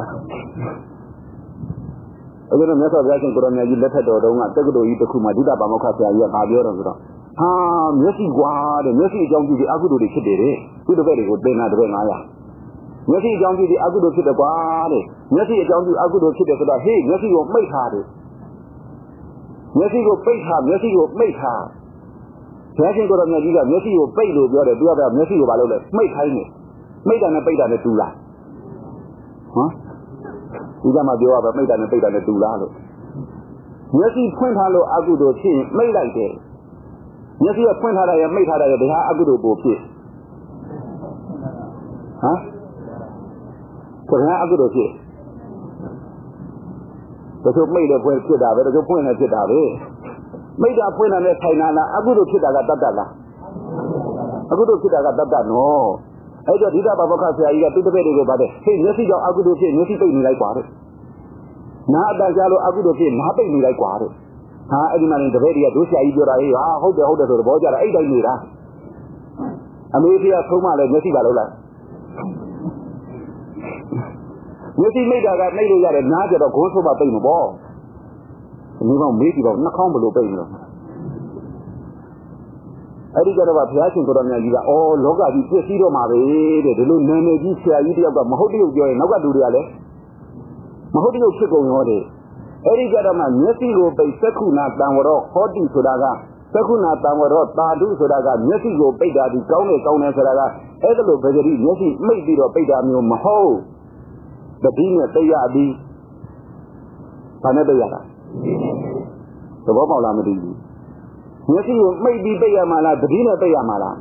အဲ့ဒါနဲ့မြတ်စွာဘုရားရှင်ကိုရောင်မြတ်ကြီးလက်ထက်တော်တုန်းကတက္ကသိုလ်ကြီးတစ်ခုမှာဒုတာပါမောက္ခဆရာကြီးကဗာပြောတော့ဆိုတော့ဟာမျက်စိကွာတဲ့မျက်စိအကြောင်းကြည့်ပြီးအကုသိုလ်တွေဖြစ်တယ်တဲ့သူတပည့်တွေကိုသင်တာတပည့်900မျက်စိအကြောင်းကြည့်ပြီးအကုသိုလ်ဖြစ်တယ်ကွာတဲ့မျက်စိအကြောင်းကြည့်အကုသိုလ်ဖြစ်တယ်ဆိုတော့ဟေးမျက်စိကိုမိတ်ထားတယ်မျက်စိကိုပိတ်ထားမျက်စိကိုမိတ်ထားဘုရားရှင်ကိုရောင်မြတ်ကြီးကမျက်စိကိုပိတ်လို့ပြောတယ်သူကမျက်စိကိုဘာလုပ်လဲမိတ်ခိုင်းတယ်မိတ်တာနဲ့ပိတ်တာနဲ့တူလားဟမ်ဒီကမှပြောရပါမိတ်တာနဲ့ပိတ်တာနဲ့တူလားလို့မျက်စိဖွင့်ထားလို့အကုသိုလ်ဖြစ်ရင်မိတ်လိုက်တယ်မျက်စိကဖွင့်ထားတာရမိတ်ထားတာရဘယ်ဟာအကုသိုလ်ပိုဖြစ်ဟမ်ဘယ်ဟာအကုသိုလ်ဖြစ်တချို့မိတ်လည်းဖွင့်ဖြစ်တာပဲတချို့ဖွင့်လည်းဖြစ်တာပဲမိတ်တာဖွင့်တာနဲ့ဆိုင်တာလားအကုသိုလ်ဖြစ်တာကတတ်တတ်လားအကုသိုလ်ဖြစ်တာကတတ်တတ်နော်အဲ့တော့ဒီတာဘာဘခဆရာကြီးကသူ့တပည့်တွေကိုပါတယ်ဟေးမျက်စိကြောင့်အကုသိုလ်ဖြစ်မျက်စိပိတ်နေလိုက်ပါတဲ့နားအတန်ကြားလို့အကုသိုလ်ဖြစ်နားပိတ်နေလိုက်ပါတဲ့ဟာအဲ့ဒီမှာလည်းတပည့်တွေကတို့ဆရာကြီးပြောတာဟေးဟာဟုတ်တယ်ဆိုတော့ဘောကြတာအဲ့တိုင်းနေတာအမေကြီးကဆုံးမလဲမျက်စိပါလို့လားမျက်စိမိတ်တာကနှိပ်လို့ရတယ်နားကြတော့ဂုံးဆုံးမပိတ်မပေါ့ဒီမောင်မေးကြည့်တော့နှာခေါင်းဘလို့ပိတ်နေတော့အဲ့ဒီကြတော့ဘုရားရှင်ကိုရောင်မြတ်ကြီးကအော်လောကကြီးပြည့်စည်တော့မှာပဲတဲ့ဒီလိုနာမည်ကြီးဆရာကြီးတယောက်ကမဟုတ်တရုပ်ပြောရင်နောက်ကလူတွေကလည်းမဟုတ်တရုပ်ဖြစ်ကုန်ရောတဲ့အဲ့ဒီကြတော့မှမျက်စိကိုပိတ်သက္ခုနာတံဝရောဟောတိဆိုတာကသက္ခုနာတံဝရောတာဓုဆိုတာကမျက်စိကိုပိတ်တာဒီကောင်းတယ်ဆိုတာကအဲ့ဒါလိုဗေဒရီမျက်စိမိတ်ပြီးတော့ပိတ်တာမျိုးမဟုတ်တတိနဲ့သိရပြီးဘာနဲ့သိရတာသဘောပေါက်လားမသိဘူးမျက်စိကိုမိတ်ပြီးပိတ်ရမှာလားတတိနဲ့ပိတ်ရမှာလား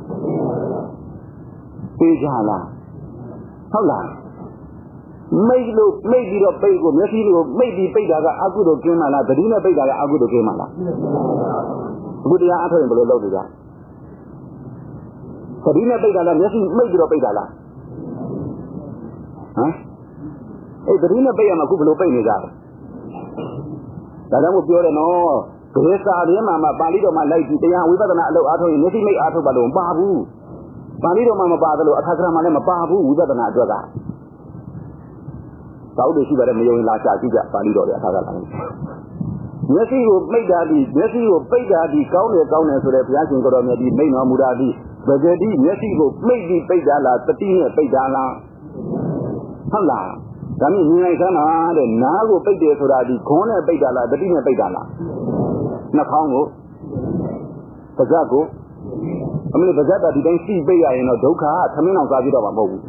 သိကြလားဟုတ်လားမိတ်လို့မိတ်ပြီးတော့ပိတ်ကိုမျက်စိကိုမိတ်ပြီးပိတ်တာကအကုသိုလ်ကျင်းမှာလားတတိနဲ့ပိတ်တာကအကုသိုလ်ကျင်းမှာလားအခုတရားအထောက်ရင်ဘယ်လိုလုပ်ကြလဲတတိနဲ့ပိတ်တာလားမျက်စိမိတ်ပြီးတော့ပိတ်တာလားဟမ်အဲ့တတိနဲ့ပိတ်ရမှာအခုဘယ်လိုပိတ်နေကြလဲဒါကြောင့်ပြောတယ်နော်ဘယ်စာရင်းမှာပါဠိတော်မှာလိုက်ကြည့်တရားဝိပဿနာအလုပ်အားထုတ်ရင်မျက်စိမိတ်အားထုတ်ပါလို့မပါဘူးပါဠိတော်မှာမပါသလိုအခါကရမှာလည်းမပါဘူးဝိပဿနာအတွက်ကသာဥတွေရှိပါတယ်မယုံရင်လာချကြည့်ကြပါဠိတော်တွေအခါကလာမျက်စိကိုပိတ်တာဒီမျက်စိကိုပိတ်တာဒီကောင်းတယ်ဆိုတဲ့ဘုရားရှင်ကိုတော်မြတ်ဒီမိန့်တော်မူတာဒီဗဂတိမျက်စိကိုမိတ်ပြီးပိတ်တာလားတတိနဲ့ပိတ်တာလားဟုတ်လားဒါမျိုးမြင်လိုက်သမ်းပါတဲ့နားကိုပိတ်တယ်ဆိုတာဒီခွန်းနဲ့ပိတ်တာလားတတိနဲ့ပိတ်တာလားနှာခေါင်းကိုပါးစပ်ကိုအမလေးပါးစပ်တာဒီတိုင်းစီပိတ်ရရင်တော့ဒုက္ခသမင်းအောင်စားပြတော့မှာမဟုတ်ဘူး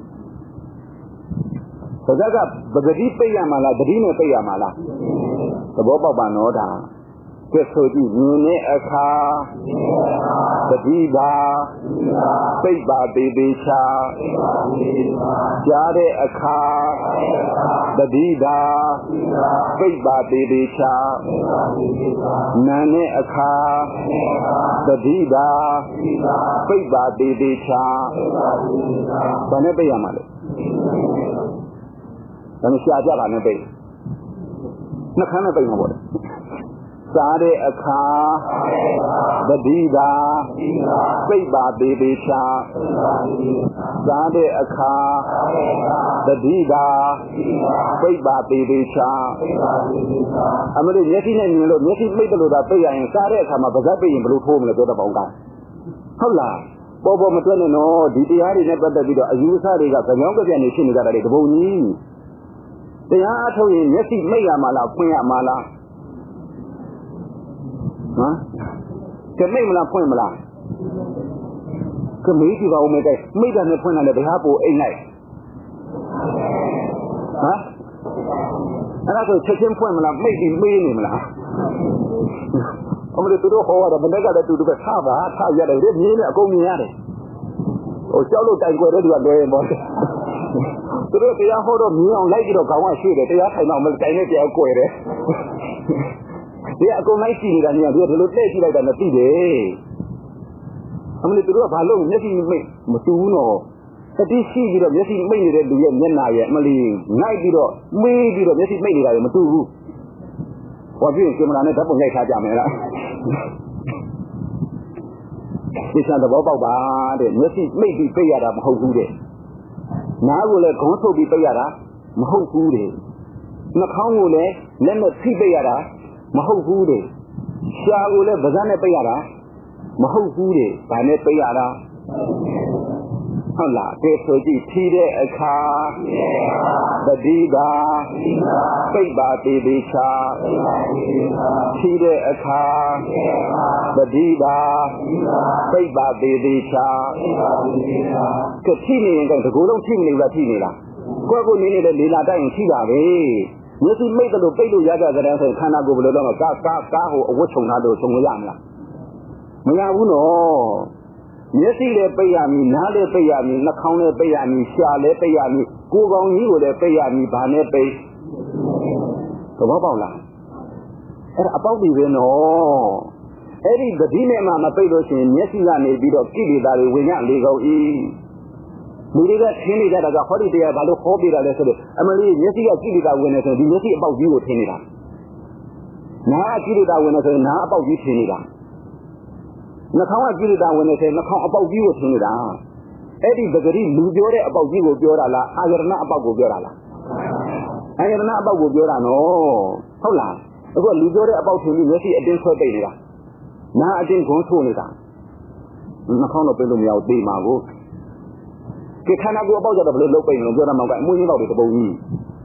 ပါးစပ်ကပဂတိပိတ်ရမှာလားတတိနဲ့ပိတ်ရမှာလားသဘောပေါက်ပါနော်ဒါကဲဆိုကြည့်မြင်တဲ့အခါတတိပါပိတ်ပါသေးသေးချာကြားတဲ့အခါတတိပါပိတ်ပါသေးသေးချာနားတဲ့အခါတတိပါပိတ်ပါသေးသေးချာဘာနဲ့ပိတ်ရမှာလဲဒါနဲ့ရှားကြတာနဲ့ပိတ်နှာခမ်းနဲ့ပိတ်မှာပေါ့လေစားတဲ့အခါတတိပါပိတ်ပါသေးသေးချာစားတဲ့အခါတတိပါပိတ်ပါသေးသေးချာအမလို့မျက်စိနဲ့မြင်လို့မျက်စိပိတ်တယ်လို့သာပိတ်ရရင်စားတဲ့အခါမှာပါးစပ်ပိတ်ရင်ဘယ်လိုထိုးမလဲပြောတတ်ပါဦးကောဟုတ်လားပေါ်မတွက်နဲ့နော်ဒီတရားတွေနဲ့ပတ်သက်ပြီးတော့အယူအဆတွေကကြောင်းကြပြနေဖြစ်နေကြတာတွေတပုံကြီးတရားအထုတ်ရင်မျက်စိမိတ်ရမှာလားဖွင့်ရမှာလားဟမ်ကမိတ်မလားဖွင့်မလားကမေးကြည့်ပါဦးမယ်တဲ့မိတ်တယ်နဲ့ဖွင့်တယ်ဘယ်ဟာပိုအိမ်လိုက်ဟမ်အဲ့ဒါဆိုချက်ချင်းဖွင့်မလားမိတ်ပြီးမေးနေမလား I'm going to do all the Benega to the Saba, how you had a red mean, a gomiani. Oh, shall look like whether you are doing what. So they are hold of me on like it or go on shoot it. They are not multi-ethnic acquainted. They are going to see that you are to look like than a PD. I'm going to do a balloon, nothing make Matuno. But this see you missing made it to get Yenaya, Malay, night below, maybe the missing made it. Matu. What you came on a double like Hajamela. This is the Baba, the missing maybe pay at a whole day. Now will a consul be payada, Maho Fude. Nakangule, Lemma Payada, Maho Fude. Shagule, Bazana Payada, Maho Fude, Bane Payada. Allah, Pesoji, Tide, a car, the Diva, Payba, Baby Char, Tide, a car, the Diva, Payba, Baby Char, Katini, and the Gulon Timmy, Latina. Go needed a Lila dying Tida, eh? You see, make the Paydo Yaga that answer Kanago, Gaho, which on Nado, Sumuyana. Mayauno. Yes, they pay me, now they pay me, Nakon pay me, Shall they pay me, go on you, they pay me, Bane pay. So what about that? About the no. Eddie, the demon man, a paydoshin, yes, you may be the kitty that we not legal e. We did that penny that I got holiday about the hobby that I said, Emily, yes, you got kitty that when I said, you see about you, Tenida. Now I kitty that when I said, now about you, Tenida. Nakama give it down when they say Nakama about you will turn it down. Eddie Bagari, Lujore about you will Biorala, I are not about Biorala. I am not about Biora, no. How long? Well, Lujore about him, you see a day for Belia. Now I didn't go through it. Nakama Pelumi out be my work. They cannot go about the little pain and Jora Manga, moving out of the bone.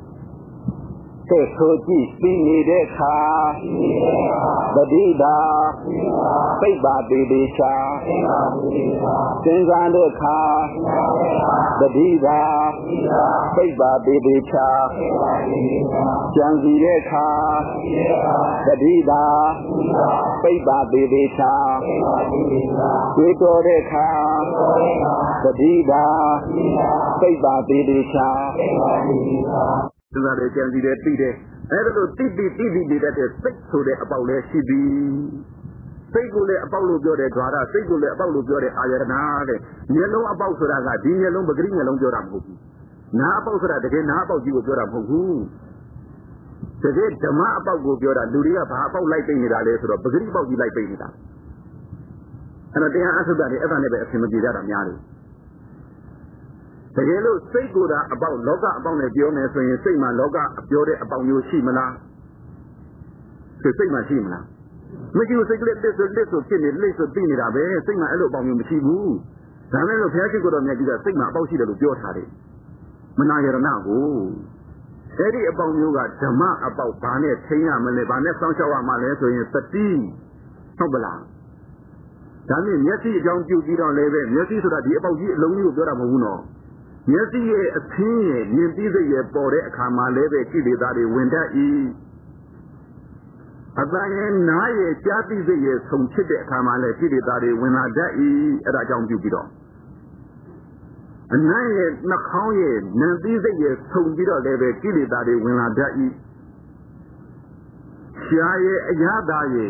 Soji, Bini de Ka, the Dida, Payba Baby Cha, Sinzan de Ka, the Dida, Payba Baby Cha, Janzi de Ka, the Dida, Payba Baby Cha, Vito de Ka, the Dida, Payba Baby Cha. So that they can be there, be there. I don't know, TV, that is fixed to the about their CB. Segule about Lugore, Guara, Segule about Lugore, Ayana, yellow about Suraga, yellow, but green along your Rambuki. Now about that again, now about you with your Rambuku. Today, the ma about Gura, Luria, about lighting it, or Bagri about you like it. And they answer that ever never estimated that Amyari. The yellow say good about Loga about the Diones when you say my Loga about you, Shimala. To say my Shimala. Make you say, let this or Kimmy, little Bini, say my hello about you, Mishibu. Samuel of Yakigo, say my about you, your Harry. When I hear now, Eddie about you got Jama about Banet, Tayam, and Lebanet, Sanchawa, Malet, or in 13. Tobala. That means, yes, you don't do it on Levin, yes, so that the about you, lonely of Doramuno. Yes, he is a king, you see the year for it, come on, leve, kitty that he went at ye. As I am now, Jappy the year, some chitty, come on, let kitty that he went at that ye, and I don't do it all. And now, Nakaye, Nancy the year, some bit of leve, kitty that he went at that ye. Shaye, Yadaye.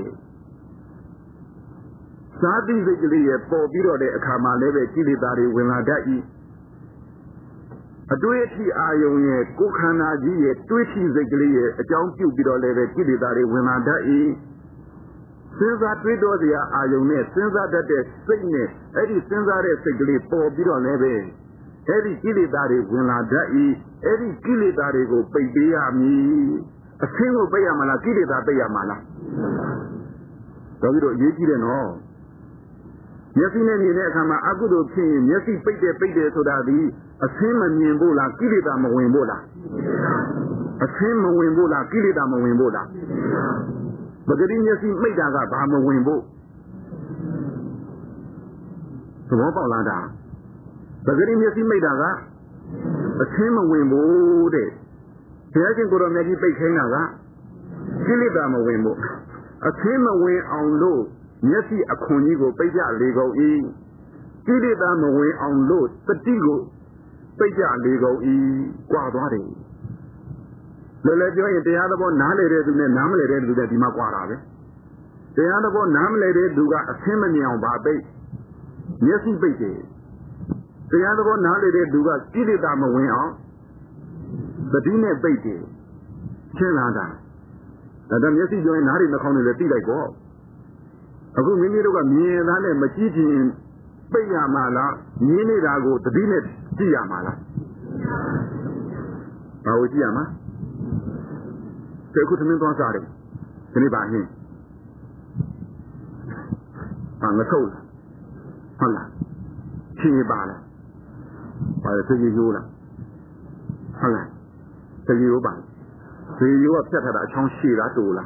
Sabi the year, for bit of the come on, leve, kitty that he went at that ye. A duety Ayon, Kokana G, Twitchy the Glee, a jump you bid all level, Kitty that when I die. Since that we do the Ayonet, since that the sickness, Eddie since that is a glee for bid on level. Eddie Kitty that when I die, Eddie Kitty that go baby me. A single Bayamana, Kitty that Bayamana. So we don't get it all. Yes, in any Nakama, I could have seen, yes, he paid so that a same and Yimbola, Kilidam Wimbola. A same Wimbola, Kilidam Wimbola. But the thing is, he made that I'm a Wimbo. So what about that? But the thing is, he made that a same Wimbo. The I can go to Maggie Bake Hanaga. Kilidam Wimbo. a came away on low, Yesi a conigo, Peja Lego E. Did it on the way on low, the Tigo, Peja Lego E. Guadari. The legend, the other one, Nale, the Namale, the Dimaquara. The other one, Namale, Duga, a Semini on Barbe. Yesi Beke. The other one, Nale, Duga, did it on the way on. The Dine Beke. Chenada. And then Yesi joined not in the corner of the tea like all. A good minute of a mere than a machine, Bayamala, Yinidago, the Dine Tiamala. How is Yama? They couldn't make on sorry. Can you buy him? On the soul. Hala. Chinibala. By the Tegula. Hala. Teguba. So you upset at a chance she that Ula.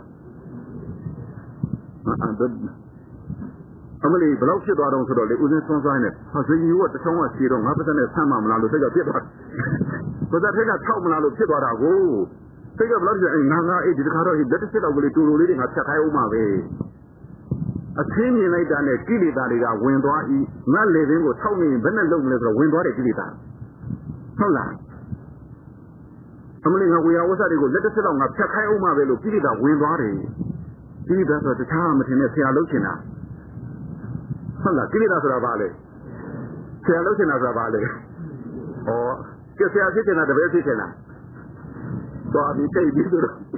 Emily, but I'll sit down to the Uzen Sonsign. I say you what the song was here on Hapatan and Samam Lalo take a bit. But I take a top Lalo sit or I go. Take a blood and Nana age the car, he better sit over to reading a Chakayoma way. A 10 year later, a Gilida, window, not living was told me, then a long letter, window, a Gilida. Hola. Emily, we are also go, let us sit on a Chakayoma way, Gilida, window. Gilida was the time in a Sialocina. Hola, Gilida Valley. Sialocina Valley. Or, just a kitchen at the very kitchen. So I will say this.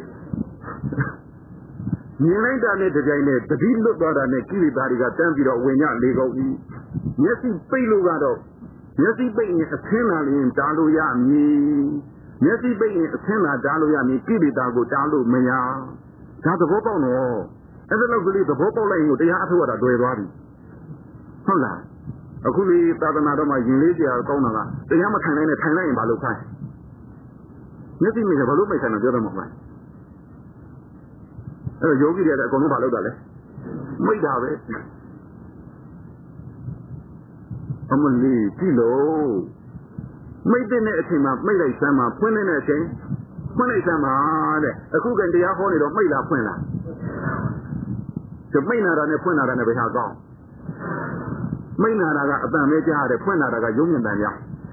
United and the deal look at and the Kiri Bariga, Tampiro, when you're legal. Yes, he pay Lugado. Yes, he pay a tenor in Daluya me. Yes, he pay a tenor Daluya me, Kiri Dago, Dalu Maya. That's the vocal no. And then I believe the vocal language, they have to what I do about it. Hola. A coolie, Tadanadama, Indonesia, Tonga, the Yamakan and the Thailand in Balukai. Nothing is a balloon maker and a good one. Yogi did a Gono Balogale. Wait, have it. Only Kilo. Made the net team up, made a summer, when in a change. When I am hard, a cook and the Aholi of Mila Puena. The Maynard and a Puena and a Behagao. Maynard, a Bamaja, a Puena, a Union Danya.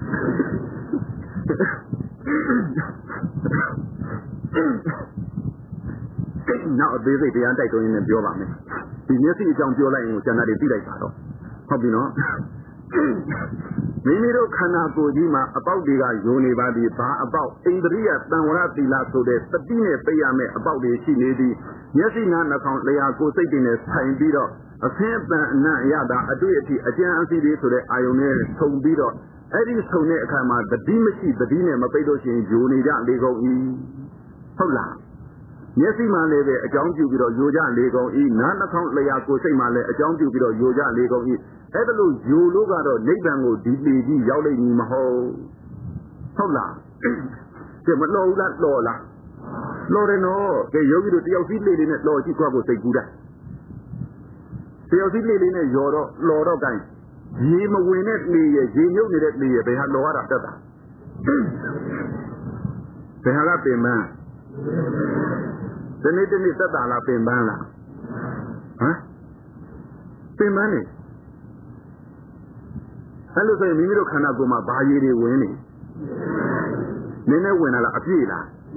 Now, the anti-going in the Biolami. The Nessie is on Biola in Janari Dida. Hope you know. Mimiro Kanako Jima about the Unibadi, about Indria, Tanwarati Lasso, the Sabine Payame, about the Chinedi. Yesi Nana account they are go taking a time beater. A Santa Nayada, a deity, a giant to the Ioneer, Tone Beater. Eddie Tone Kama, the Dimashi, the Dina Mapedo, Junida, Lego E. Hola. Yesi Male, a John Jupiter, Yoja, Lego E. None account they are go say Male, a John Jupiter, Yoja, Lego E. Edalu, you look at a Nagango, DBD, Yali Maho. Hola. They were low that Lola. Loreno, the Yogi to the Ophidian in it, Lord Chicago say good. The Ophidian in a Yoro, Lord of Guy. Jim winnet me, Jim unit me, they had no other data. They had a pay man. The native is that I'll pay man. Huh? Pay money. Hello, say, Mimiro Kanagoma, Bayiri winning. Nene win a appeal.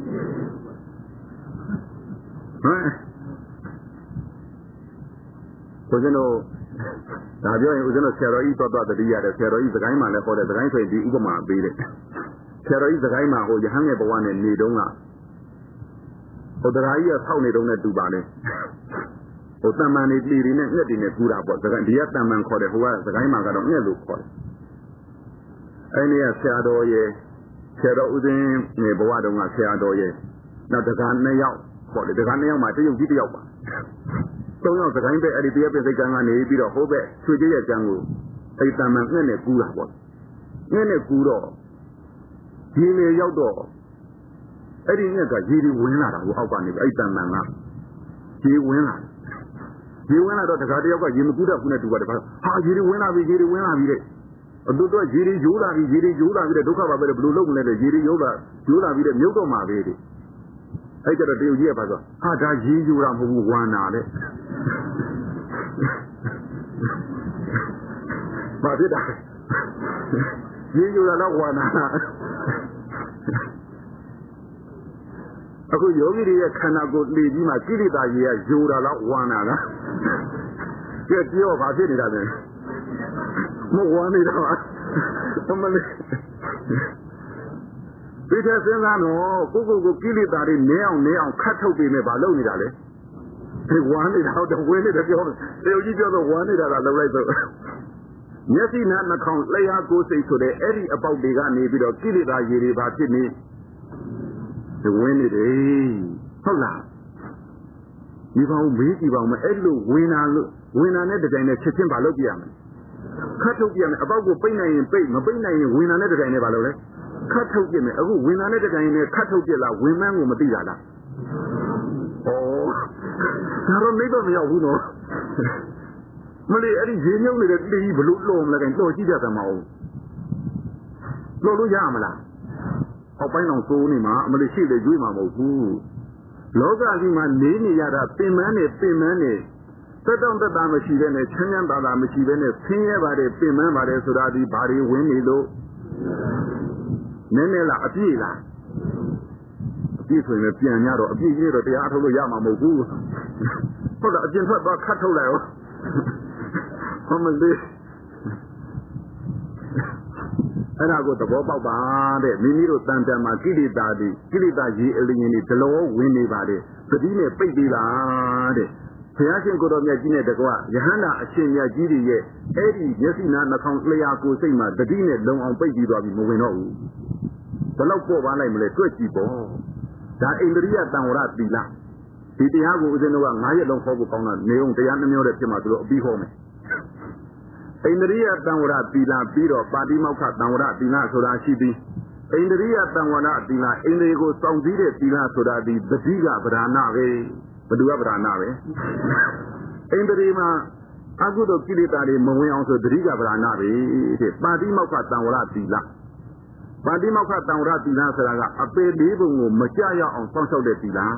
So, you know, Nadia was in a Seroi, but the Seroi is the guy man for the guy to the Ugama beat it. Seroi is the guy man who you hang up one in Nidonga. Or the Raya Town Nidonga to Bane. Or some man is leading it in a good about the other man called it who was the guy man got on yellow for it. Any shadow ye, shadow within Neboadonga shadow ye. Now the gun may out, for the gun may out my video. So now the kind of idea is a gun and a bit of hope to the jungle. A time and a good about. In a good or. He lay out door. I didn't get a giddy winner who opened it 8 times now. He winner. He went out of the Gadia, you good up to whatever. How did you win? I will get it when I will. Dudu Jiri Jula, Jiri Jula, with the Duka, the blue look, let the Jiri Yoga, Jula with the Yoga Mavidi. အဲ့ကြတော့တရုတ်ကြီးကပါဆိုဟာဒါရေးယူတာမဟုတ်ဘူးဝမ်းနာတဲ့ဘာဖြစ်တာရေးယူတာတော့ဝမ်းနာအခုယောဂီတွေရဲ့ခန္ဓာကိုယ်လေကြီးမှာကိလေသာကြီးကယူတာတော့ဝမ်းနာလားကြည့်ပြောဘာဖြစ်နေတာလဲမဝမ်းနေတာပါအမလေးဒီတဲ့စဉ်းစားတော့ကိုကိလေသာတွေနည်းအောင်ခတ်ထုတ်ပေးမယ်ဘာလုပ်နေတာလဲဒီဝမ်းနေတာတော့ဝင်းနေတယ်ပြောတယ်တရုတ်ကြီးပြောတော့ဝမ်းနေတာလားလောက်လိုက်တော့မျက်စိနဲ့နှာခေါင်းလျှာကိုယ်စိတ်ဆိုတဲ့အဲ့ဒီအပေါက်တွေကနေပြီးတော့ကိလေသာရေတွေဘာဖြစ်နေဒီဝင်းနေတယ်ဟုတ်လားဒီကောင်မေးကြည့်ပါဦးမအဲ့လိုဝင်နာနဲ့တကြိုင်နဲ့ချက်ချင်းဘာလုပ်ပြရမလဲခတ်ထုတ်ပြရမယ်အပေါက်ကိုပိတ်နိုင်ရင်ပိတ်မပိတ်နိုင်ရင်ဝင်နာနဲ့တကြိုင်နဲ့ဘာလုပ်လဲခတ်ထုတ်ပြမယ်အခုဝင်နာနဲ့တကြိုင်နဲ့ခတ်ထုတ်ပြလားဝင်မန်းကိုမသိတာလားဩဒါတော့နေတော့မရောက်ဘူးနော်မလေးအဲ့ဒီရေမြုပ်နေတဲ့တိကြီးဘလို့လော်မလဲခင်တော်ကြည့်ကြသမောလော်လို့ရမလားအောက်ပိုင်းအောင်စိုးနေမှာအမလေးရှိလေရွေးမှာမဟုတ်ဘူးလောကကြီးမှာနေနေရတာပင်မန်းနေသက်တောင့်သက်သာမရှိတဲ့နဲ့ချမ်းချမ်းသာသာမရှိတဲ့နဲ့ဆင်းရဲပါတယ်ပင်မန်းပါတယ်ဆိုတာဒီဘာတွေဝင်နေလို့နည်းနည်းလားအပြည့်လားအပြည့်ဆိုရင်ပြန်ရတော့အပြည့်ကြီးတော့တရားထုတ်လို့ရမှာမဟုတ်ဘူးဟုတ်လားအပြင်ထွက်သွားခတ်ထုတ်လိုက်ရောဟုတ်မလေးအဲ့ဒါကိုသဘောပေါက်ပါတဲ့မိမိတို့တန်တန်မှာကိလေသာရေအလင်းတွေဒလောဝင်နေပါတယ်သတိနဲ့ပိတ်သေးလားတဲ့ဘုရားရှင်ကိုတော်မြတ်ကြီးနဲ့တကွယဟန္တာအရှင်မြတ်ကြီးတွေရဲ့အဲ့ဒီမျက်စိနာနှာခေါင်းလျှာကိုယ်စိတ်မှာသတိနဲ့လုံအောင်ပိတ်ပြီးသွားပြီမဝင်တော့ဘူးဘယ်တော့ပေါ်ပါလိုက်မလဲတွက်ကြည့်ပေါ့ဒါအိန္ဒြိယတံဝရသီလဒီတရားကိုဦးဇင်းတို့က9ရက်လုံးဟောဖို့ကောင်းတာနေအောင်တရားနှမျိုးနဲ့ဖြစ်မှာသူတို့အပြီးဟောမယ်အိန္ဒြိယတံဝရသီလပြီးတော့ပါတိမောက္ခတံဝရသီလဆိုတာရှိပြီးအိန္ဒြိယတံဝရသီလအိန္ဒြေကိုစောင့်စည်းတဲ့သီလဆိုတာဒီသတိကဗဒနာပဲဘယ်သူကဗဒနာပဲအိန္ဒြေမှာအကုသိုလ်ကိလေသာတွေမဝင်အောင်ဆိုသတိကဗဒနာပဲတဲ့ပါတိမောက္ခတံဝရသီလပါတိမောက္ခတံဝရသီလဆိုတာကအပေလေးပုံကိုမကြရအောင်စောင့်ရှောက်တဲ့သီလ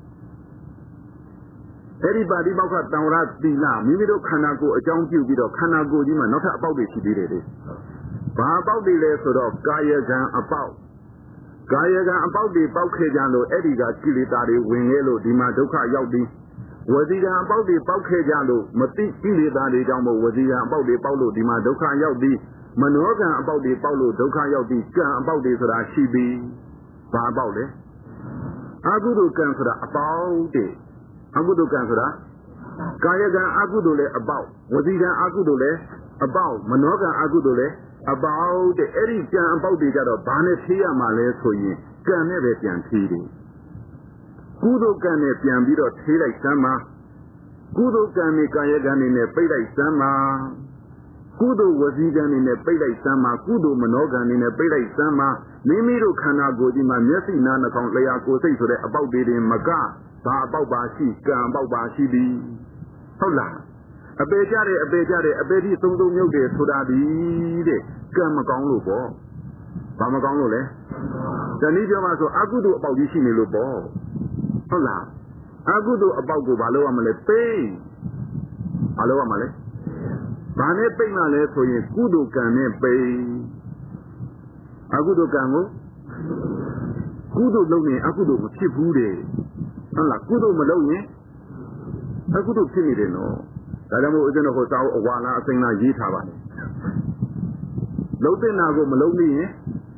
အဲ့ဒီပါတိမောက္ခတံဝရသီလမိမိတို့ခန္ဓာကိုယ်အကြောင်းပြုပြီးတော့ခန္ဓာကိုယ်ကြီးမှာနောက်ထပ်အပေါက်တွေရှိသေးတယ်လေဘာအပေါက်တွေလဲဆိုတော့ကာယကံအပေါက်တွေပေါက်ခဲ့ကြလို့အဲ့ဒီကကိလေသာတွေဝင်ခဲ့လို့ဒီမှာဒုက္ခရောက်ပြီးဝစီကံအပေါက်တွေပေါက်ခဲ့ကြလို့မသိကိလေသာတွေကြောင့်မို့ဝစီကံအပေါက်တွေပေါက်လို့ဒီမှာဒုက္ခရောက်ပြီးမနောကံအပေါက်တွေပေါက်လို့ဒုက္ခရောက်ပြီးကံအပေါက်တွေဆိုတာရှိပြီးဘာအပေါက်လဲအကုသိုလ်ကံဆိုတာအပေါက်တွေအကုသိုလ်ကံဆိုတာကာယကံအကုသိုလ်လည်းအပေါက်ဝစီကံအကုသိုလ်လည်းအပေါက်မနောကံအကုသိုလ်လည်းအပေါက်တဲ့အဲ့ဒီကံအပေါက်တွေကြတော့ဘာနဲ့ဖြေးရမှာလဲဆိုရင်ကံနဲ့ပဲပြန်ဖြေးတယ်ကုသိုလ်ကံနဲ့ပြန်ပြီးတော့ဖြေးလိုက်စမ်းပါကုသိုလ်ကံနဲ့ကာယကံနဲ့ပိတ်လိုက်စမ်းပါကုသိုလ်ဝစီကံနဲ့ပိတ်လိုက်စမ်းပါကုသိုလ်မနောကံနဲ့ပိတ်လိုက်စမ်းပါမိမိတို့ခန္ဓာကိုယ်ကြီးမှာမျက်စိနားနှာခေါင်းလျှာကိုယ်စိတ်ဆိုတဲ့အပေါက်တွေတင်မကဘာအပေါက်ပါရှိကံအပေါက်ပါရှိသည်ဟုတ်လားအပေကြတယ်အပေတိသုံးမြုပ်တယ်ဆိုတာဒီတဲ့ကံမကောင်းလို့ပေါ့ဘာမကောင်းလို့လဲတနည်းပြောမှဆိုအကုသိုလ်အပေါက်ကြီးရှိနေလို့ပေါ့ဟုတ်လားအကုသိုလ်အပေါက်ကိုဘာလို့ရမလဲပိတ်ဘာလို့ရမလဲဘာနဲ့ပိတ်မှလဲဆိုရင်ကုသိုလ်ကံနဲ့ပိတ်အကုသိုလ်ကံကိုကုသိုလ်လုပ်ရင်အကုသိုလ်မဖြစ်ဘူးတဲ့ဟုတ်လားကုသိုလ်မလုပ်ရင်အကုသိုလ်ဖြစ်နေတယ်နော်ဒါကြောင့်မို့ဦးဇင်းတို့ဟိုစာအုပ်အဝါလားအစိမ်းလားရေးထားပါတယ်လုံးတဲ့နာကိုမလုံးမိရင်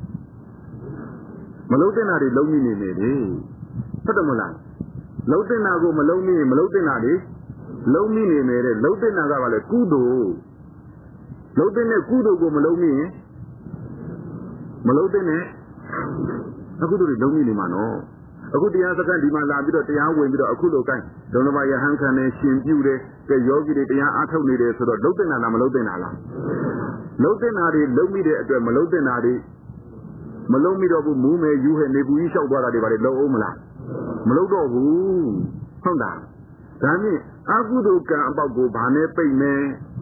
မလုံးတဲ့နာတွေလုံးမိနေတယ်လေဟုတ်တယ်မလားလုံးတဲ့နာကိုမလုံးမိရင်မလုံးတဲ့နာတွေလုံးမိနေမယ်တဲ့လုံးတဲ့နာကဘာလဲကုသိုလ်လုံးတဲ့နဲ့ကုသိုလ်ကိုမလုံးမိရင်မလုံးတဲ့နဲ့အကုသိုလ်တွေလုံးမိနေမှာနော်အခုတရားစကားဒီမှာလာပြီးတော့တရားဝင်ပြီးတော့အခုလိုကိုင်းဒုံလမယဟန်ခံနေရှင်ပြုတယ်ကဲယောဂီတွေတရားအားထုတ်နေတယ်ဆိုတော့လုံးတဲ့နာလားမလုံးတဲ့နာလားလုံးတဲ့နာတွေလုံးမိတဲ့အတွက်မလုံးတဲ့နာတွေမလုံးမိတော့ဘူးမူးမယ်ယူဟဲ့နေပူကြီးလျှောက်သွားတာတွေပါလေလုံးအောင်မလားမလုံးတော့ဘူးဟုတ်တာဒါဖြင့်အကုသိုလ်ကံအပေါက်ကိုဘာနဲ့ပိတ်မယ်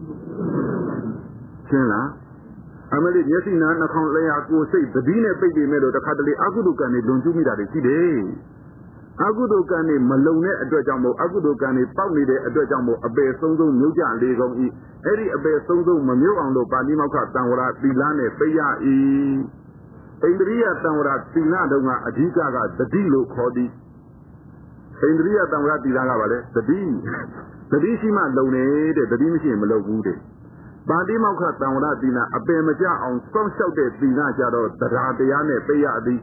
ရှင်းလားအမလေးမျက်စိနာနှာခေါင်းလျှာကိုယ်စိတ်သတိနဲ့ပိတ်ပြီးမဲ့လို့တခါတလေအကုသိုလ်ကံတွေလွန်ကျူးမိတာတွေရှိတယ် Agudo Gani Malone at Dojamo, Agudo Gani, Pabli de Dojamo, a bear sonzo, Muja, Lego, Eddie a bear sonzo, Mamuando, Panimaka, Tamura, Bilane, Peya, Indria Tamura, Tinadoma, Adigaga, the Dilo Codi, Indria Tamura, Dilagavale, the D, the Dishima Lone, the Dimishim Logude. Panimaka, Tamura, Dina, a bear maja on some shelter, Dina Jado, the Radiane, Peya, the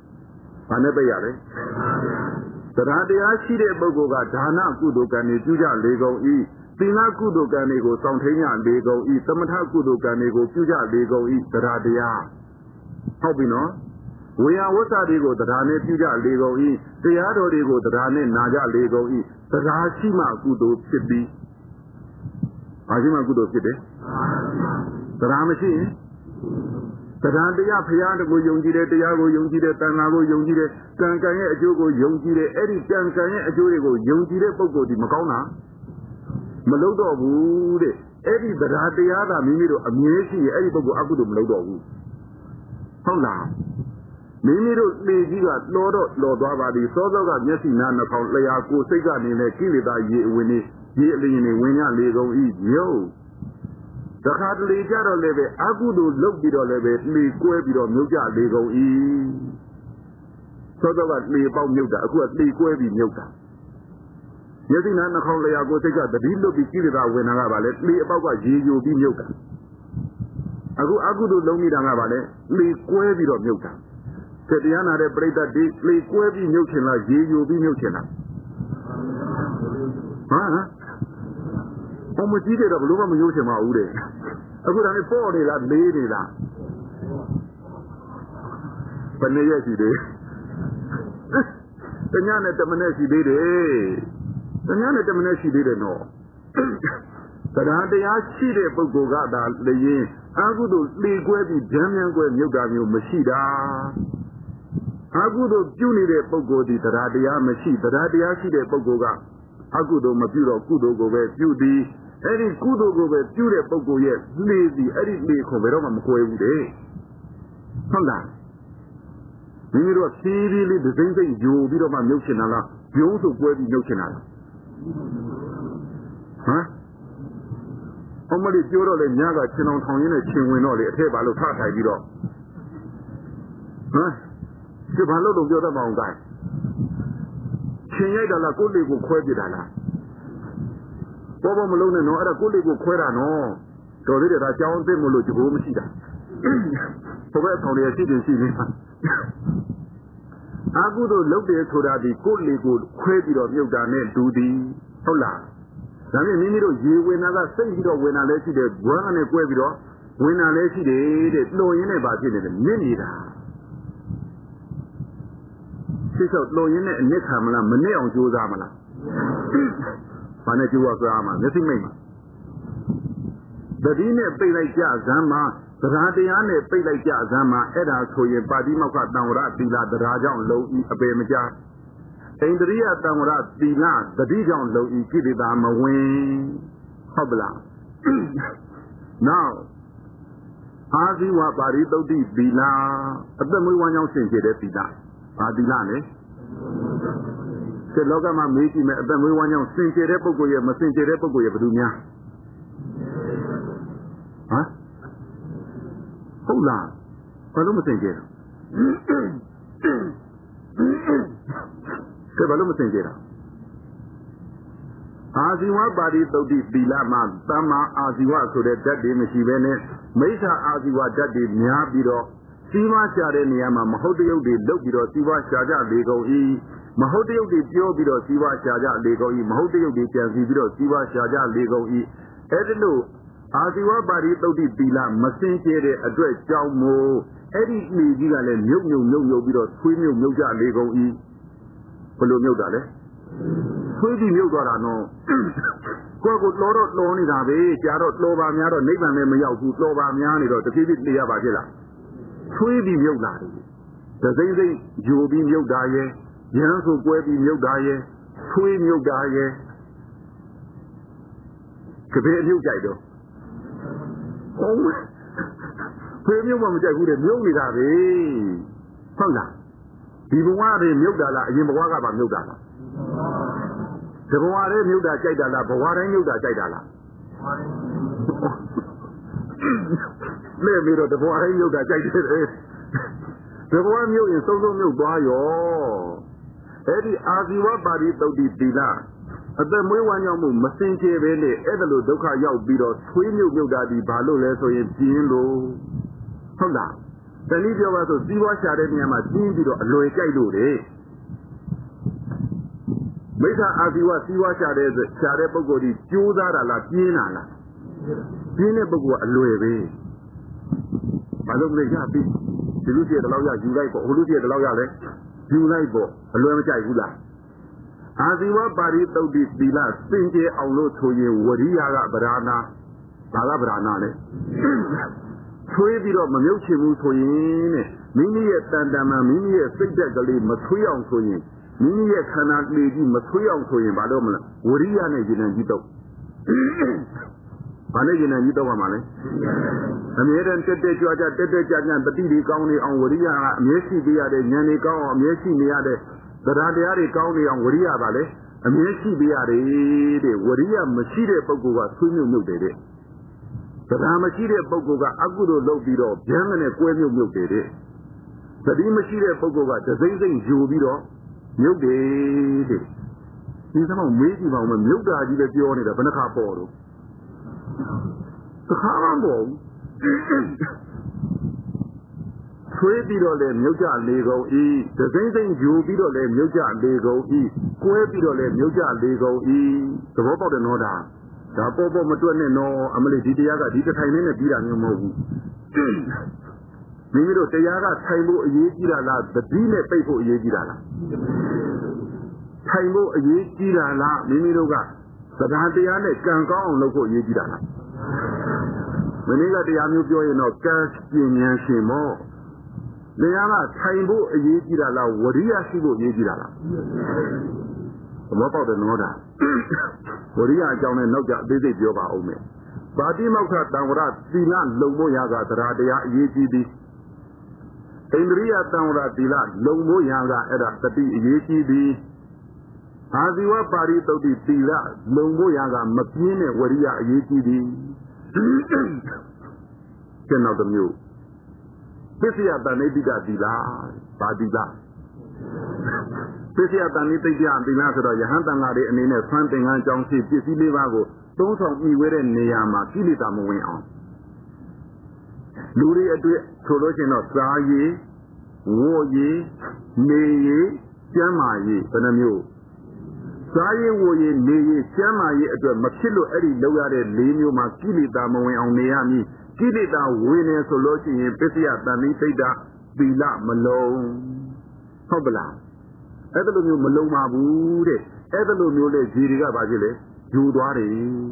Panebeyare. The Radia Shide Bogoga, Dana Kudokane, Juja Lego E, Tina Kudokanego, Santina Lego E, Samata Kudokanego, Juja Lego E, the Radia. How we know? We are what are Lego, the Rane Juja Lego E, the Ado Lego, the Rane Naja Lego E, the Rashima Kudo City. Ajima Kudo City. The Ramashi. Tarandia Piano Yongide, Tiago Yongide, Tanago Yongide, Tankane, Ajogo Yongide, Eddie Tankane, Ajogo, Yongide Pogo di Macona Melodo Wood, Eddie Baradia, Mimiro, Amesi, Eddie Pogo Abudu Melodo Wood. Hola Mimiro, Legiga, Lord Abadi, Sodoga, Nessi Nana, Leaco, Sega, Nina, Kilida, Winnie, Yelini, Winya, Lego, Yo. The hard lager level, Agudo look below level, me quabido, Muja, Lego E. So that me about Muda, who has me quabi Muda. Yet in Anna Hole, I go take out the deal of the Kilida when I have let me about what you be Muda. Agudo low me down about it, me quabido Muda. Said the Anna de Breda de me quabi Mucina, you be Mucina. Huh? Como dice la pluma me llama Maure. Ahora me pone la ley. Panaya si de. Tanyana tamane si de. Tanyana tamane si de no. Tarante ya si de pogoga da leye. Agudo ligwe bi jamyan gwe myuga myo mashida. Agudo juni de pogodi tarante ya mashi. Tarante ya si de pogoga. Agudo mapiro kudo go be beauty. Eddie Kudo go be pure pogo yet, lazy, Eddie Lee Coveroma Mcoe. Honda. When you are seriously the same thing, you be of my milkinala, you also go be milkinala. Huh? Only Juro and Yaga Chinon Town in a chin win all the table of Tata Gido. Huh? Chipalo of the other mountain guy. Chinyada la Kuli go Quabidala. Bobo Malone no other good go quera no. So they are down the Mologico Machida. Forget on the city. Agudo looked at so that the goodly good credit of Yoga net do the Hola. I mean, you when I say it when I let you the run and quavido, when I let you the low in a basin in the Minida. She's out low in it and Nick Hamala, Mane on Juzamala. Panaju Grama, nothing made. The dinner pay like Jazama, the Radiane pay like Jazama, Edda Soy, Padimaka Tamura, Dila, the Raja on low E. Abemaja. Indria Tamura, Dila, the Dija on low E. Kididama wing. Hobla. Now, Aziwa Barito di Dila, at the Muwan Sinke, Dila. Adilane. The Logama making the Muwan Sinke Repogoya, Masinke Repogoya, Brunia. Huh? Hold on. Paloma Singera. Paloma Singera. Aziwa body to this Bilama, Tama Aziwa, so that day Machivene, Mesa Aziwa, that day Miabiro, Siva Chareniama, Mahodio de Lobiro, Siva Shaja, Lego E, Mahodio de Piobiro, Siva Shaja, Lego E, Mahodio de Piazibiro, Siva Shaja, Lego E, Edno. Aziwa bari to di bila masin ke de atwet jaw mo edi ni ji ga le myုတ်ပြီးတော့ဆွေးမြုပ်ကြလေးကုန်ဤဘယ်လိုမြုပ်တာလဲဆွေးပြီးမြုပ်သွားတာနော်ကိုယ့်ကိုလောတော့လောနေတာပဲကြာတော့လောပါများတော့နိဗ္ဗာန်လည်းမရောက်ဘူးလောပါများနေတော့တဖြည်းဖြည်းသိရပါဖြစ်လားဆွေးပြီးမြုပ်လာတယ်သစိမ့်စိမ့်ဂျိုပြီးမြုပ်တာရဲ့ရဟန်းဆိုပွဲပြီးမြုပ်တာရဲ့ဆွေးမြုပ်တာရဲ့ကပဲမြုပ်ကြိုက်တော့ဖေးမျိုးမှမကြိုက်ဘူးတဲ့မြုပ်နေတာပဲဟုတ်လားဒီဘဝတွေမြုပ်တာလားအရင်ဘဝကပါမြုပ်တာလားဒီဘဝတွေမြုပ်တာကြိုက်တာလားဘဝတိုင်းမြုပ်တာကြိုက်တာလားလဲပြီးတော့ဒီဘဝတိုင်းမြုပ်တာကြိုက်တယ်ဒီဘဝမြုပ်ရင်စုံစုံမြုပ်သွားရောအဲ့ဒီအာဇီဝပါရိသုတ်တိသီလအသက်မွေးဝမ်းကြောင်းမှုမစင်ကြယ်ပဲနဲ့အဲ့ဒါလိုဒုက္ခရောက်ပြီးတော့ဆွေးမြုပ်တာဒီဘာလို့လဲဆိုရင်ပြင်းလို့ဟုတ်လားတနည်းပြောပါဆိုစီးပွားရှာတဲ့နေရာမှာပြင်းပြီးတော့အလွယ်ကြိုက်လို့တယ်မိစ္ဆာအာဇီဝစီးပွားရှာတဲ့ပုဂ္ဂိုလ်ဒီကြိုးစားတာလားပြင်းတာလားပြင်းတဲ့ပုဂ္ဂိုလ်ကအလွယ်ပဲဘာလို့လဲရပြီဒီလူကြီးတလောက်ရယူလိုက်ပေါ့ဟိုလူကြီးတလောက်ရလဲယူလိုက်ပေါ့အလွယ်မကြိုက်ဘူးလားအာဇီဝပါရိသုတ်တိသီလစင်ကြယ်အောင်လို့ဆိုရင်ဝရိယကဗราဏဘာကဗราဏလဲဆွေးပြီးတော့မမြုပ်ချင်ဘူးဆိုရင်တဲ့မိမိရဲ့တန်တမာမိမိရဲ့စိတ်ဓာတ်ကလေးမဆွေးအောင်ဆိုရင်မိမိရဲ့ခန္ဓာကလေးကြီးမဆွေးအောင်ဆိုရင်ဘာလို့မလဲဝရိယနဲ့ဉာဏ်ကြီးတော့ဘာနဲ့ဉာဏ်ကြီးတော့မှာလဲအမြဲတမ်းတက်ကြွကြတတိတွေကောင်းနေအောင်ဝရိယကအမြဲရှိပေးရတဲ့ဉာဏ်တွေကောင်းအောင်အမြဲရှိနေရတဲ့တရားတွေကောင်းနေအောင်ဝရိယပါလေအမြဲရှိပေးရတယ်တဲ့ဝရိယမရှိတဲ့ပုဂ္ဂိုလ်ကဆွေးမြုပ်တယ်တဲ့တရားမရှိတဲ့ပုဂ္ဂိုလ်ကအကုသိုလ်လုပ်ပြီးတော့ဗျမ်းနဲ့ကွဲမြုပ်တယ်တဲ့သတိမရှိတဲ့ပုဂ္ဂိုလ်ကဒစိမ့်စိမ့်ယူပြီးတော့မြုပ်တယ်တဲ့ဒီသမောင်မေးကြည့်ပါဦးမမြုပ်တာကြီးပဲပြောနေတာဘယ်နှခါပေါ်တော့တစ်ခါမှမပေါ်ဘူးဆွေးပြီးတော့လည်းမြုပ်ကြလေကုန်ဤဒစိမ့်စိမ့်ယူပြီးတော့လည်းမြုပ်ကြလေကုန်ဤကွဲပြီးတော့လည်းမြုပ်ကြလေကုန်ဤသဘောပေါက်တယ်နော်ဒါပေါ်မတွက်နဲ့နော်အမလေးဒီတရားကဒီတစ်ထိုင်နဲ့ပြီးတာမျိုးမဟုတ်ဘူးမိမိတို့တရားကထိုင်ဖို့အရေးကြီးတာလားသတိနဲ့ပိတ်ဖို့အရေးကြီးတာလားထိုင်ဖို့အရေးကြီးတာလားမိမိတို့ကသဒ္ဒါတရားနဲ့ကံကောင်းအောင်လုပ်ဖို့အရေးကြီးတာလားမင်းကတရားမျိုးပြောရင်တော့ကံပညာရှင်မောတရားကထိုင်ဖို့အရေးကြီးတာလားဝရိယရှိဖို့အရေးကြီးတာလားသဘောပေါက်တယ်နော်ဒါဝရိယအကြောင်းနဲ့နောက်ကြအသေးစိတ်ပြောပါဦးမယ်ပါတိမောက္ခတံဝရသီလလုံဖို့ရကသဒ္ဒါတရားအရေးကြီးသည်ဣန္ဒြိယတံဝရသီလလုံဖို့ရကအဲ့ဒါတတိအရေးကြီးသည်အာဇီဝပါရိသုတ်တိသီလလုံဖို့ရကမပြင်းတဲ့ဝရိယအရေးကြီးသည်ကျန်တော်တစ်မျိုးပစ္စယတဏိတိကသီလပါတိကပစ္စယတဏိတိကသီလဆိုတော့ယဟန်တန်ဃာတွေအနေနဲ့ဆွမ်းသင်္ကန်းကြောင်းရှိပစ္စည်းလေးပါးကိုသုံးဆောင်ပြီးဝဲတဲ့နေရာမှာကိလေသာမဝင်အောင်လူတွေအတွက်ဆိုလို့ရှိရင်တော့စားရည်ဝို့ရည်နေရည်ကျမ်းမာရည်ဘယ်နှမျိုးစားရည်ဝို့ရည်နေရည်ကျမ်းမာရည်အတွက်မဖြစ်လို့အဲ့ဒီလောက်ရတဲ့၄မျိုးမှာကိလေသာမဝင်အောင်နေရမည်ကိလေသာဝင်နေဆိုလို့ရှိရင်ပစ္စယတဏိတိတ်တာသီလမလုံးဟုတ်ပလားအဲ့ဒါလိုမျိုးမလုံးပါဘူးတဲ့အဲ့ဒါလိုမျိုးလေဂျီတွေကဘာဖြစ်လဲယူသွားတယ်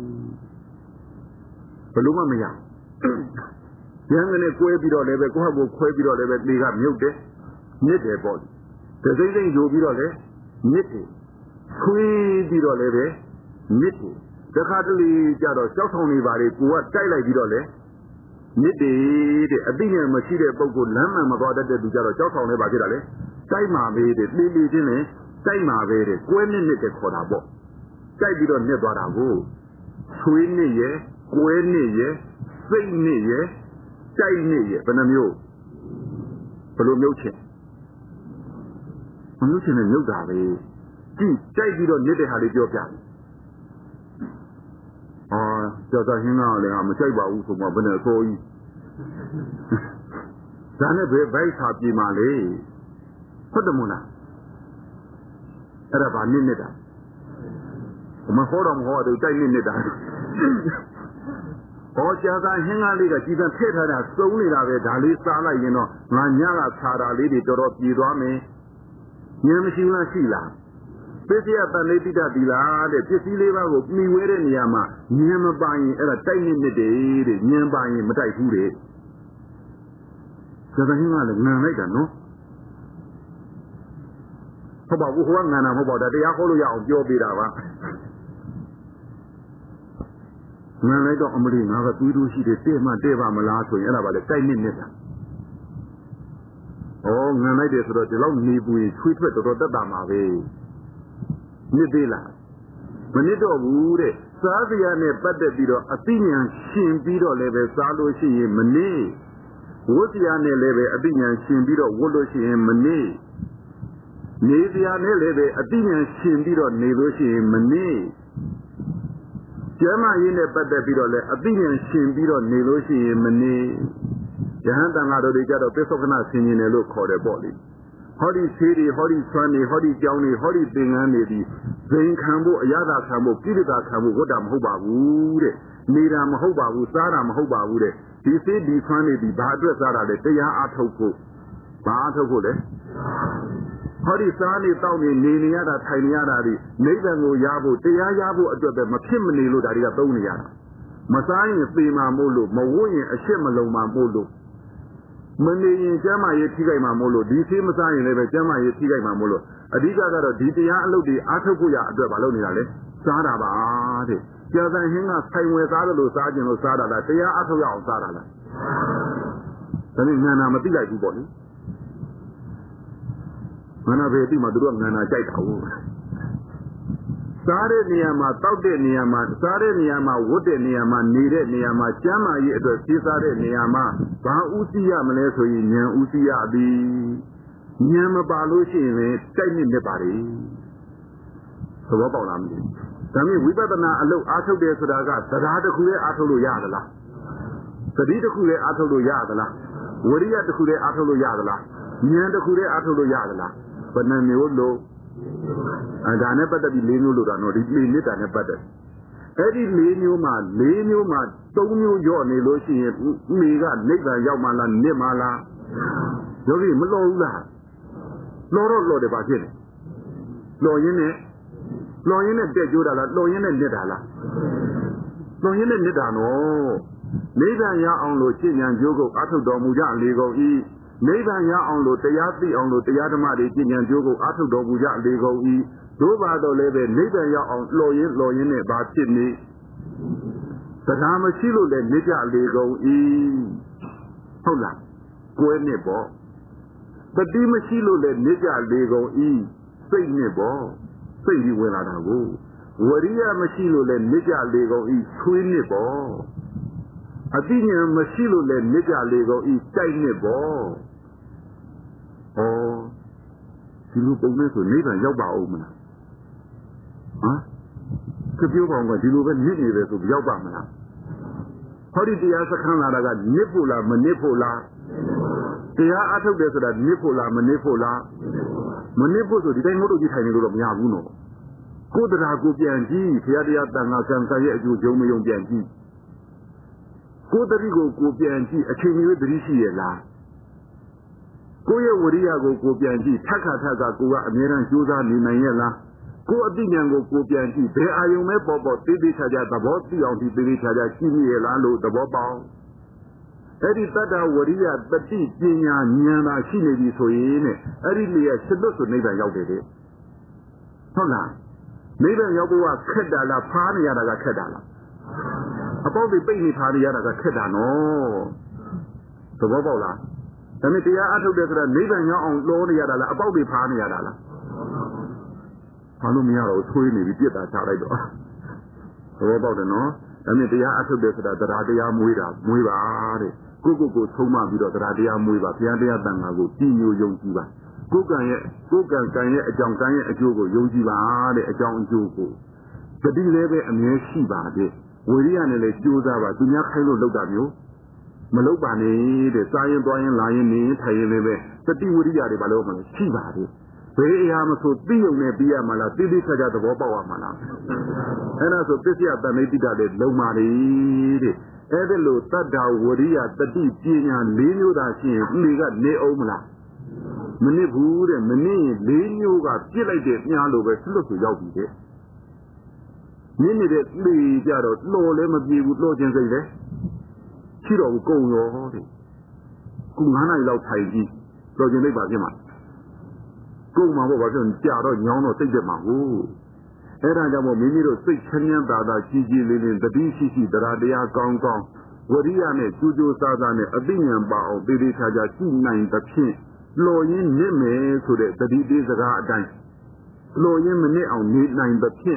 ဘလို့မှမရရန်ကနေကွဲပြီးတော့လည်းပဲကိုယ့်ဟာကိုခွဲပြီးတော့လည်းပဲလေကမြုပ်တယ်မြစ်တယ်ပေါ့တစိမ့်စိမ့်ယူပြီးတော့လည်းမြစ်တယ်ခွေးပြီးတော့လည်းပဲမြစ်တယ်တခါတလေကြတော့ကြောက်ဆောင်နေပါလေကိုကတိုက်လိုက်ပြီးတော့လည်းမြစ်တယ်တဲ့အသိဉာဏ်မရှိတဲ့ပုဂ္ဂိုလ်လမ်းမှန်မသွားတတ်တဲ့သူကြတော့ကြောက်ဆောင်နေပါဖြစ်တာလေတိုက်မှာပဲတဲ့လေးလေးချင်းနဲ့တိုက်မှာပဲတဲ့ကွဲနစ်တဲ့ခေါ်တာပေါ့တိုက်ပြီးတော့နှစ်သွားတာကိုဆွေးနစ်ရဲ့ကွဲနစ်ရဲ့စိတ်နစ်ရဲ့တိုက်နစ်ရဲ့ဘယ်နှမျိုးဘယ်လိုမျိုးချင်းမျိုးချင်းနဲ့မြုပ်တာပဲကြည့်တိုက်ပြီးတော့နစ်တဲ့ဟာလေးပြောပြတယ်ကျော်သာဟင်းကလည်းမကြိုက်ပါဘူးဆိုမှဘယ်နဲ့ဆိုကြီးဒါနဲ့ဘယ်ဘိုက်စာပြေမှာလေဟုတ်တယ်မို့လားအဲ့ဒါဗာနစ်နေတာမဟောတော့မဟောတော့တိုက်နစ်နေတာဟောကျော်သာဟင်းကလေးကကြည်စံထည့်ထားတာစုံနေတာပဲဒါလေးစားလိုက်ရင်တော့ငါညကစားတာလေးတွေတော်တော်ပြေသွားမယ်ဉာဏ်မရှိလားရှိလားပစ္စယတဏိတိတသီလတဲ့ပစ္စည်းလေးပါးကိုမှီဝဲတဲ့နေရာမှာဉာဏ်မပါရင်အဲ့ဒါတိုက်နစ်တယ်တဲ့ဉာဏ်ပါရင်မတိုက်ဘူးတဲ့ဇာတိကလည်းငံလိုက်တာနော်ဟုတ်ပါဘူးဟိုကငံတာမဟုတ်ပါဘူးတရားဟောလို့ရအောင်ပြောပေးတာပါငံလိုက်တော့အမလီငါကသွေးတိုးရှိတယ်တဲ့မှတဲ့ပါမလားဆိုရင်အဲ့ဒါပါလေတိုက်နစ်နေတာငန်းလိုက်တယ်ဆိုတော့ဒီလောက်နေပူရင်ချွေးထွက်တော်တက်တာမှာပဲနစ်သေးလားမနစ်တော့ဘူးတဲ့စားစရာနဲ့ပတ်သက်ပြီးတော့အသိဉာဏ်ရှင်ပြီးတော့လည်းပဲစားလို့ရှိရင်မနစ်ဝတ်စရာနဲ့လည်းပဲအသိဉာဏ်ရှင်ပြီးတော့ဝတ်လို့ရှိရင်မနစ်နေစရာနဲ့လည်းပဲအသိဉာဏ်ရှင်ပြီးတော့နေလို့ရှိရင်မနစ်ကျမ်းမာရေးနဲ့ပတ်သက်ပြီးတော့လည်းအသိဉာဏ်ရှင်ပြီးတော့နေလို့ရှိရင်မနစ်ယဟန်တန်ဃာတော်တွေကြတော့ပစ္စုပ္ပနဆင်ញင်တယ်လို့ခေါ်တယ်ပေါ့လေဟောဒီသေးတွေဟောဒီဆွမ်းတွေဟောဒီကြောင်းတွေဟောဒီသင်္ကန်းတွေဒီဇိမ်ခံဖို့အရသာခံဖို့ပြိတ္တာခံဖို့ဝတ်တာမဟုတ်ပါဘူးတဲ့နေတာမဟုတ်ပါဘူးစားတာမဟုတ်ပါဘူးတဲ့ဒီသေးဒီဆွမ်းတွေဒီဘာအတွက်စားတာလဲတရားအားထုတ်ဖို့ဘာအားထုတ်ဖို့လဲဟောဒီစားနေတောက်နေနေရတာထိုင်နေရတာဒီနိဗ္ဗာန်ကိုရဖို့တရားရဖို့အတွက်ပဲမဖြစ်မနေလို့ဒါတွေကသုံးနေရတာမစားရင်သေမှာမို့လို့မဝတ်ရင်အရှက်မလုံမှာမို့လို့မနေရင်ကျမ်းမာရေးထိခိုက်မှာမို့လို့ဒီသေးမစားရင်လည်းပဲကျမ်းမာရေးထိခိုက်မှာမို့လို့အဓိကကတော့ဒီတရားအလုပ်တွေအားထုတ်ဖို့ရအတွက်မလုပ်နေတာလေစားတာပါတဲ့ကြာသန်ဟင်းကဆိုင်ဝယ်စားတယ်လို့စားခြင်းလို့စားတာလားတရားအားထုတ်ရအောင်စားတာလားဒါနဲ့ငန္နာမသိလိုက်ဘူးပေါ့လေငန္နာပဲသိမှသူတို့ကငန္နာကြိုက်တာဟုတ်စားတဲ့နေရာမှာတောက်တဲ့နေရာမှာစားတဲ့နေရာမှာဝတ်တဲ့နေရာမှာနေတဲ့နေရာမှာကျမ်းမာရေးအတွက်သိစားတဲ့နေရာမှာဘာဥသိရမလဲဆိုရင်ဉာဏ်ဥသိရပြီဉာဏ်မပါလို့ရှိရင်လည်းတိုက်နေပါလေသဘောပေါက်လားမသိဘူးဒါမျိုးဝိပဿနာအလုပ်အားထုတ်တယ်ဆိုတာကတရားတစ်ခုလေးအားထုတ်လို့ရသလားသတိတစ်ခုလေးအားထုတ်လို့ရသလားဝိရိယတစ်ခုလေးအားထုတ်လို့ရသလားဉာဏ်တစ်ခုလေးအားထုတ်လို့ရသလားဘယ်နှမျိုးလို့ဒါနဲ့ပတ်သက်ပြီး၄မျိုးလို့တာနော်ဒီမေတ္တာနဲ့ပတ်သက်အဲ့ဒီ၄မျိုးမှာ၃မျိုးရော့နေလို့ရှိရင်မိကနိဗ္ဗာန်ရောက်မှလားနစ်မှလားယောဂီမလောဘူးလားလောတော့လောတယ်ပါဖြစ်တယ်လောရင်းနဲ့တက်ကြိုးတာလားလောရင်းနဲ့နစ်တာလားလောရင်းနဲ့နစ်တာနော်နိဗ္ဗာန်ရအောင်လို့ရှင်းဉာဏ်ကြိုးကိုအထုတ်တော်မူကြလေကုန်၏နိဗ္ဗာန်ရအောင်လို့တရားသိအောင်လို့တရားဓမ္မတွေရှင်းဉာဏ်ကြိုးကိုအထုတ်တော်မူကြလေကုန်၏တို့ပါတော့လည်းပဲနိဗ္ဗာန်ရောက်အောင်လော်ရင်းနဲ့ဘာဖြစ်နေတရားမရှိလို့လည်းနေကြလေကုန်၏ဟုတ်လားကိုယ်နဲ့ပေါ့တတိမရှိလို့လည်းနေကြလေကုန်၏စိတ်နဲ့ပေါ့စိတ်ကြီးဝင်လာတာကိုဝရိယမရှိလို့လည်းနေကြလေကုန်၏ဆွေးနဲ့ပေါ့အတိညာမရှိလို့လည်းနေကြလေကုန်၏တိုက်နဲ့ပေါ့ဒီလိုပုံနဲ့ဆိုနိဗ္ဗာန်ရောက်ပါဦးမလားကပြောပါဦးကဒီလိုပဲနစ်နေတယ်ဆိုရောက်ပါမလားဟောဒီတရားစခန်းလာတာကနစ်ဖို့လားမနစ်ဖို့လားတရားအထုတ်တယ်ဆိုတာနစ်ဖို့လားမနစ်ဖို့လားမနစ်ဖို့ဆိုဒီတိုင်းမို့လို့ကြီးထိုင်နေလို့တော့မရဘူးနော်ကိုယ်တရားကိုပြန်ကြည့်ဘုရားတရားတန်ခါကံကံရဲ့အကျိုးယုံမယုံပြန်ကြည့်ကိုယ်တတိကိုပြန်ကြည့်အချိန်မျိုးတတိရှိရလားကိုယ့်ရဲ့ဝရိယကိုပြန်ကြည့်ထက်ခါထက်ကကိုကအမြဲတမ်းကြိုးစားနေနိုင်ရဲ့လားကိုယ်အသိဉာဏ်ကိုပြန်ကြည့်ဘယ်အာယုံမဲ့ပေါ်တေးသေးချာချာသဘောသိအောင်ဒီသေးသေးချာချာရှိနေရလားလို့သဘောပေါက်အဲ့ဒီတတ္တဝရိယတတိပညာဉာဏ်သာရှိနေပြီဆိုရင်နဲ့အဲ့ဒီလေရဲ့စိတ်လွတ်ဆိုနိဗ္ဗာန်ရောက်တယ်တဲ့ဟုတ်လားနိဗ္ဗာန်ရောက်ဖို့ကခက်တာလားဖားနေရတာကခက်တာလားအပေါက်တွေပိတ်နေဖားနေရတာကခက်တာနော်သဘောပေါက်လားဒါနဲ့တရားအထုတ်တယ်ဆိုတာနိဗ္ဗာန်ရောက်အောင်လောနေရတာလားအပေါက်တွေဖားနေရတာလားဘာလို့မရတော့ဆွေးနေပြီးပြစ်တာချလိုက်တော့သဘောပေါက်တယ်နော်ဒါနဲ့တရားအထုတ်တယ်ဆိုတာတရားတရားမွေးပါတဲ့ကိုဆုံးမပြီးတော့တရားတရားမွေးပါဘုရားတရားတန်ခါကိုကြည်ညိုယုံကြည်ပါကိုယ်ကံရဲ့အကြောင်းကံရဲ့အကျိုးကိုယုံကြည်ပါတဲ့အကြောင်းအကျိုးကိုတတိလည်းပဲအမြဲရှိပါတဲ့ဝိရိယနဲ့လည်းကြိုးစားပါသူများခိုင်းလို့လုပ်တာမျိုးမလုပ်ပါနဲ့တဲ့စားရင်သွားရင်လာရင်နေထိုင်ရင်လည်းပဲတတိဝိရိယတွေဘာလို့မလဲရှိပါတဲ့ဘယ်အရာမဆိုသိုံနဲ့ပြီးရမှာလားတိတိကျကျသဘောပေါက်ရမှာလားအဲ့ဒါဆိုပစ္စယတဏိတိတလည်းလုံပါလေတဲ့အဲ့ဒါလို့တတ္တဝရိယတတိပညာ၄မျိုးသာရှိရင်ဒီကနေအောင်မလားမနစ်ဘူးတဲ့မနစ်ရင်၄မျိုးကပြစ်လိုက်တဲ့မြားလိုပဲဆွတ်ဆိုရောက်ပြီတဲ့နင်းနေတဲ့လေကြတော့လှော်လည်းမပြေဘူးလှော်ခြင်းစိတ်လည်းရှိတော့ဘူးကုံရောတဲ့ခု9နာရီလောက်ထိုင်ကြည့်လှော်ခြင်းစိတ်ပါဖြစ်မှာကိုယ်မှာဘာဖြစ်ကြာတော့ညောင်းတော့စိတ်တက်မှာဟုတ်အဲ့ဒါကြောင့်မို့မိမိတို့စိတ်ချမ်းသာသာကြီးကြီးလေးလေးတတိရှိတရားတရားကောင်းကောင်းဝရိယနဲ့ကြိုးကြိုးစားစားနဲ့အသိဉာဏ်ပါအောင်တည်တည်ချာချာရှိနိုင်သဖြင့် Lawyin Nime so that the details are done. Lawyin Mane on need nine the pin.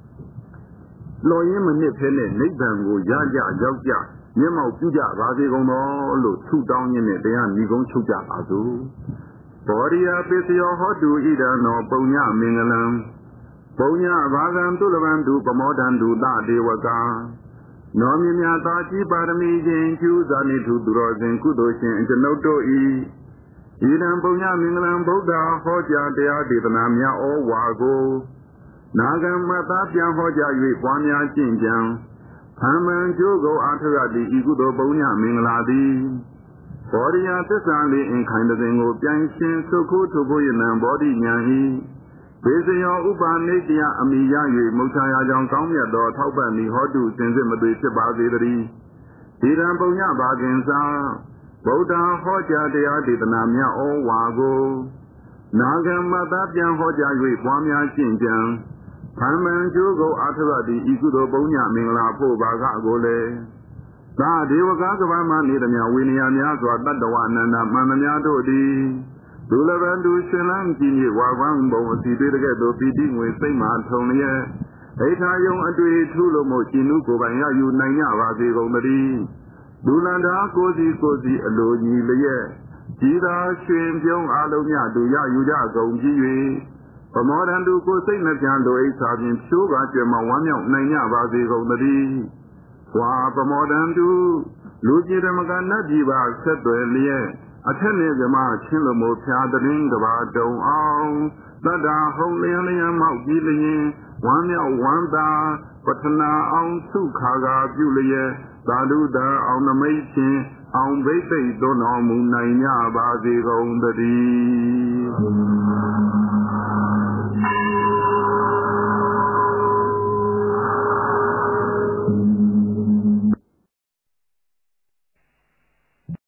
Lawyin Mane Pene, Nathan go Yaja, Yaja, Yemo Puja, Razigon, two down in it, they are Nigon Chuja Azu. Boria Petio Hotu Ida no Bonya Mingalam. Bonya Vagan to the Van do Pamodan do that they were gone. Nomina Tachi Parami Jane Choose on it to Duros and Kudoshin and Noto E. Idan Bonya Mingalam Boda, Hoja, they are Divanamia or Wago. Nagam Matapia Hoja, Wamia Jinjang. Haman Jogo Atara the Igudo Bonya Mingladi. Boria Tesali in kind of thing of Janshin, so cool to Boyan and Body Yahi. Bezio Uba Nadia Amiya, Mutaya Jan Kamia, or Taubani, Hodu, Senzimadi, Chibaziri. Idan Bonya Bagenza. Boda Hoja de Adidanamia or Wago. Nagam Matapian Hoja with Wamia Chinjang. Haman Jogo Atara the Igudo Bonya Mingla Po Baga Gole. They were Gagavama Nidamia, Winnia, the one and Manamia Dodi. Dulavan do Shelan, Gini, Wawambo, he did get the feeding with Saint Antonia. Etayo Adri, Tulomo, Chinuko, and Yayu Naya, Razi Romadi. Dulanda, Cozy, Aloni, Leye. Jida, Shem, Jong, Alomia, do Yayu, Gonji. For more than do go Saint Najando, 8,000 sugar, Jema, 1 Naya, Razi Romadi. Wa Pamodan do Luji Ramagan Najiba said to Elie, attended the march in the most gathering about Dong Ong, Dada Holy and Mount Gilean, one da, Patana on Sukaga Julia, Daluda on the Machin, on Bate, Don Moon Naya, Bazi on the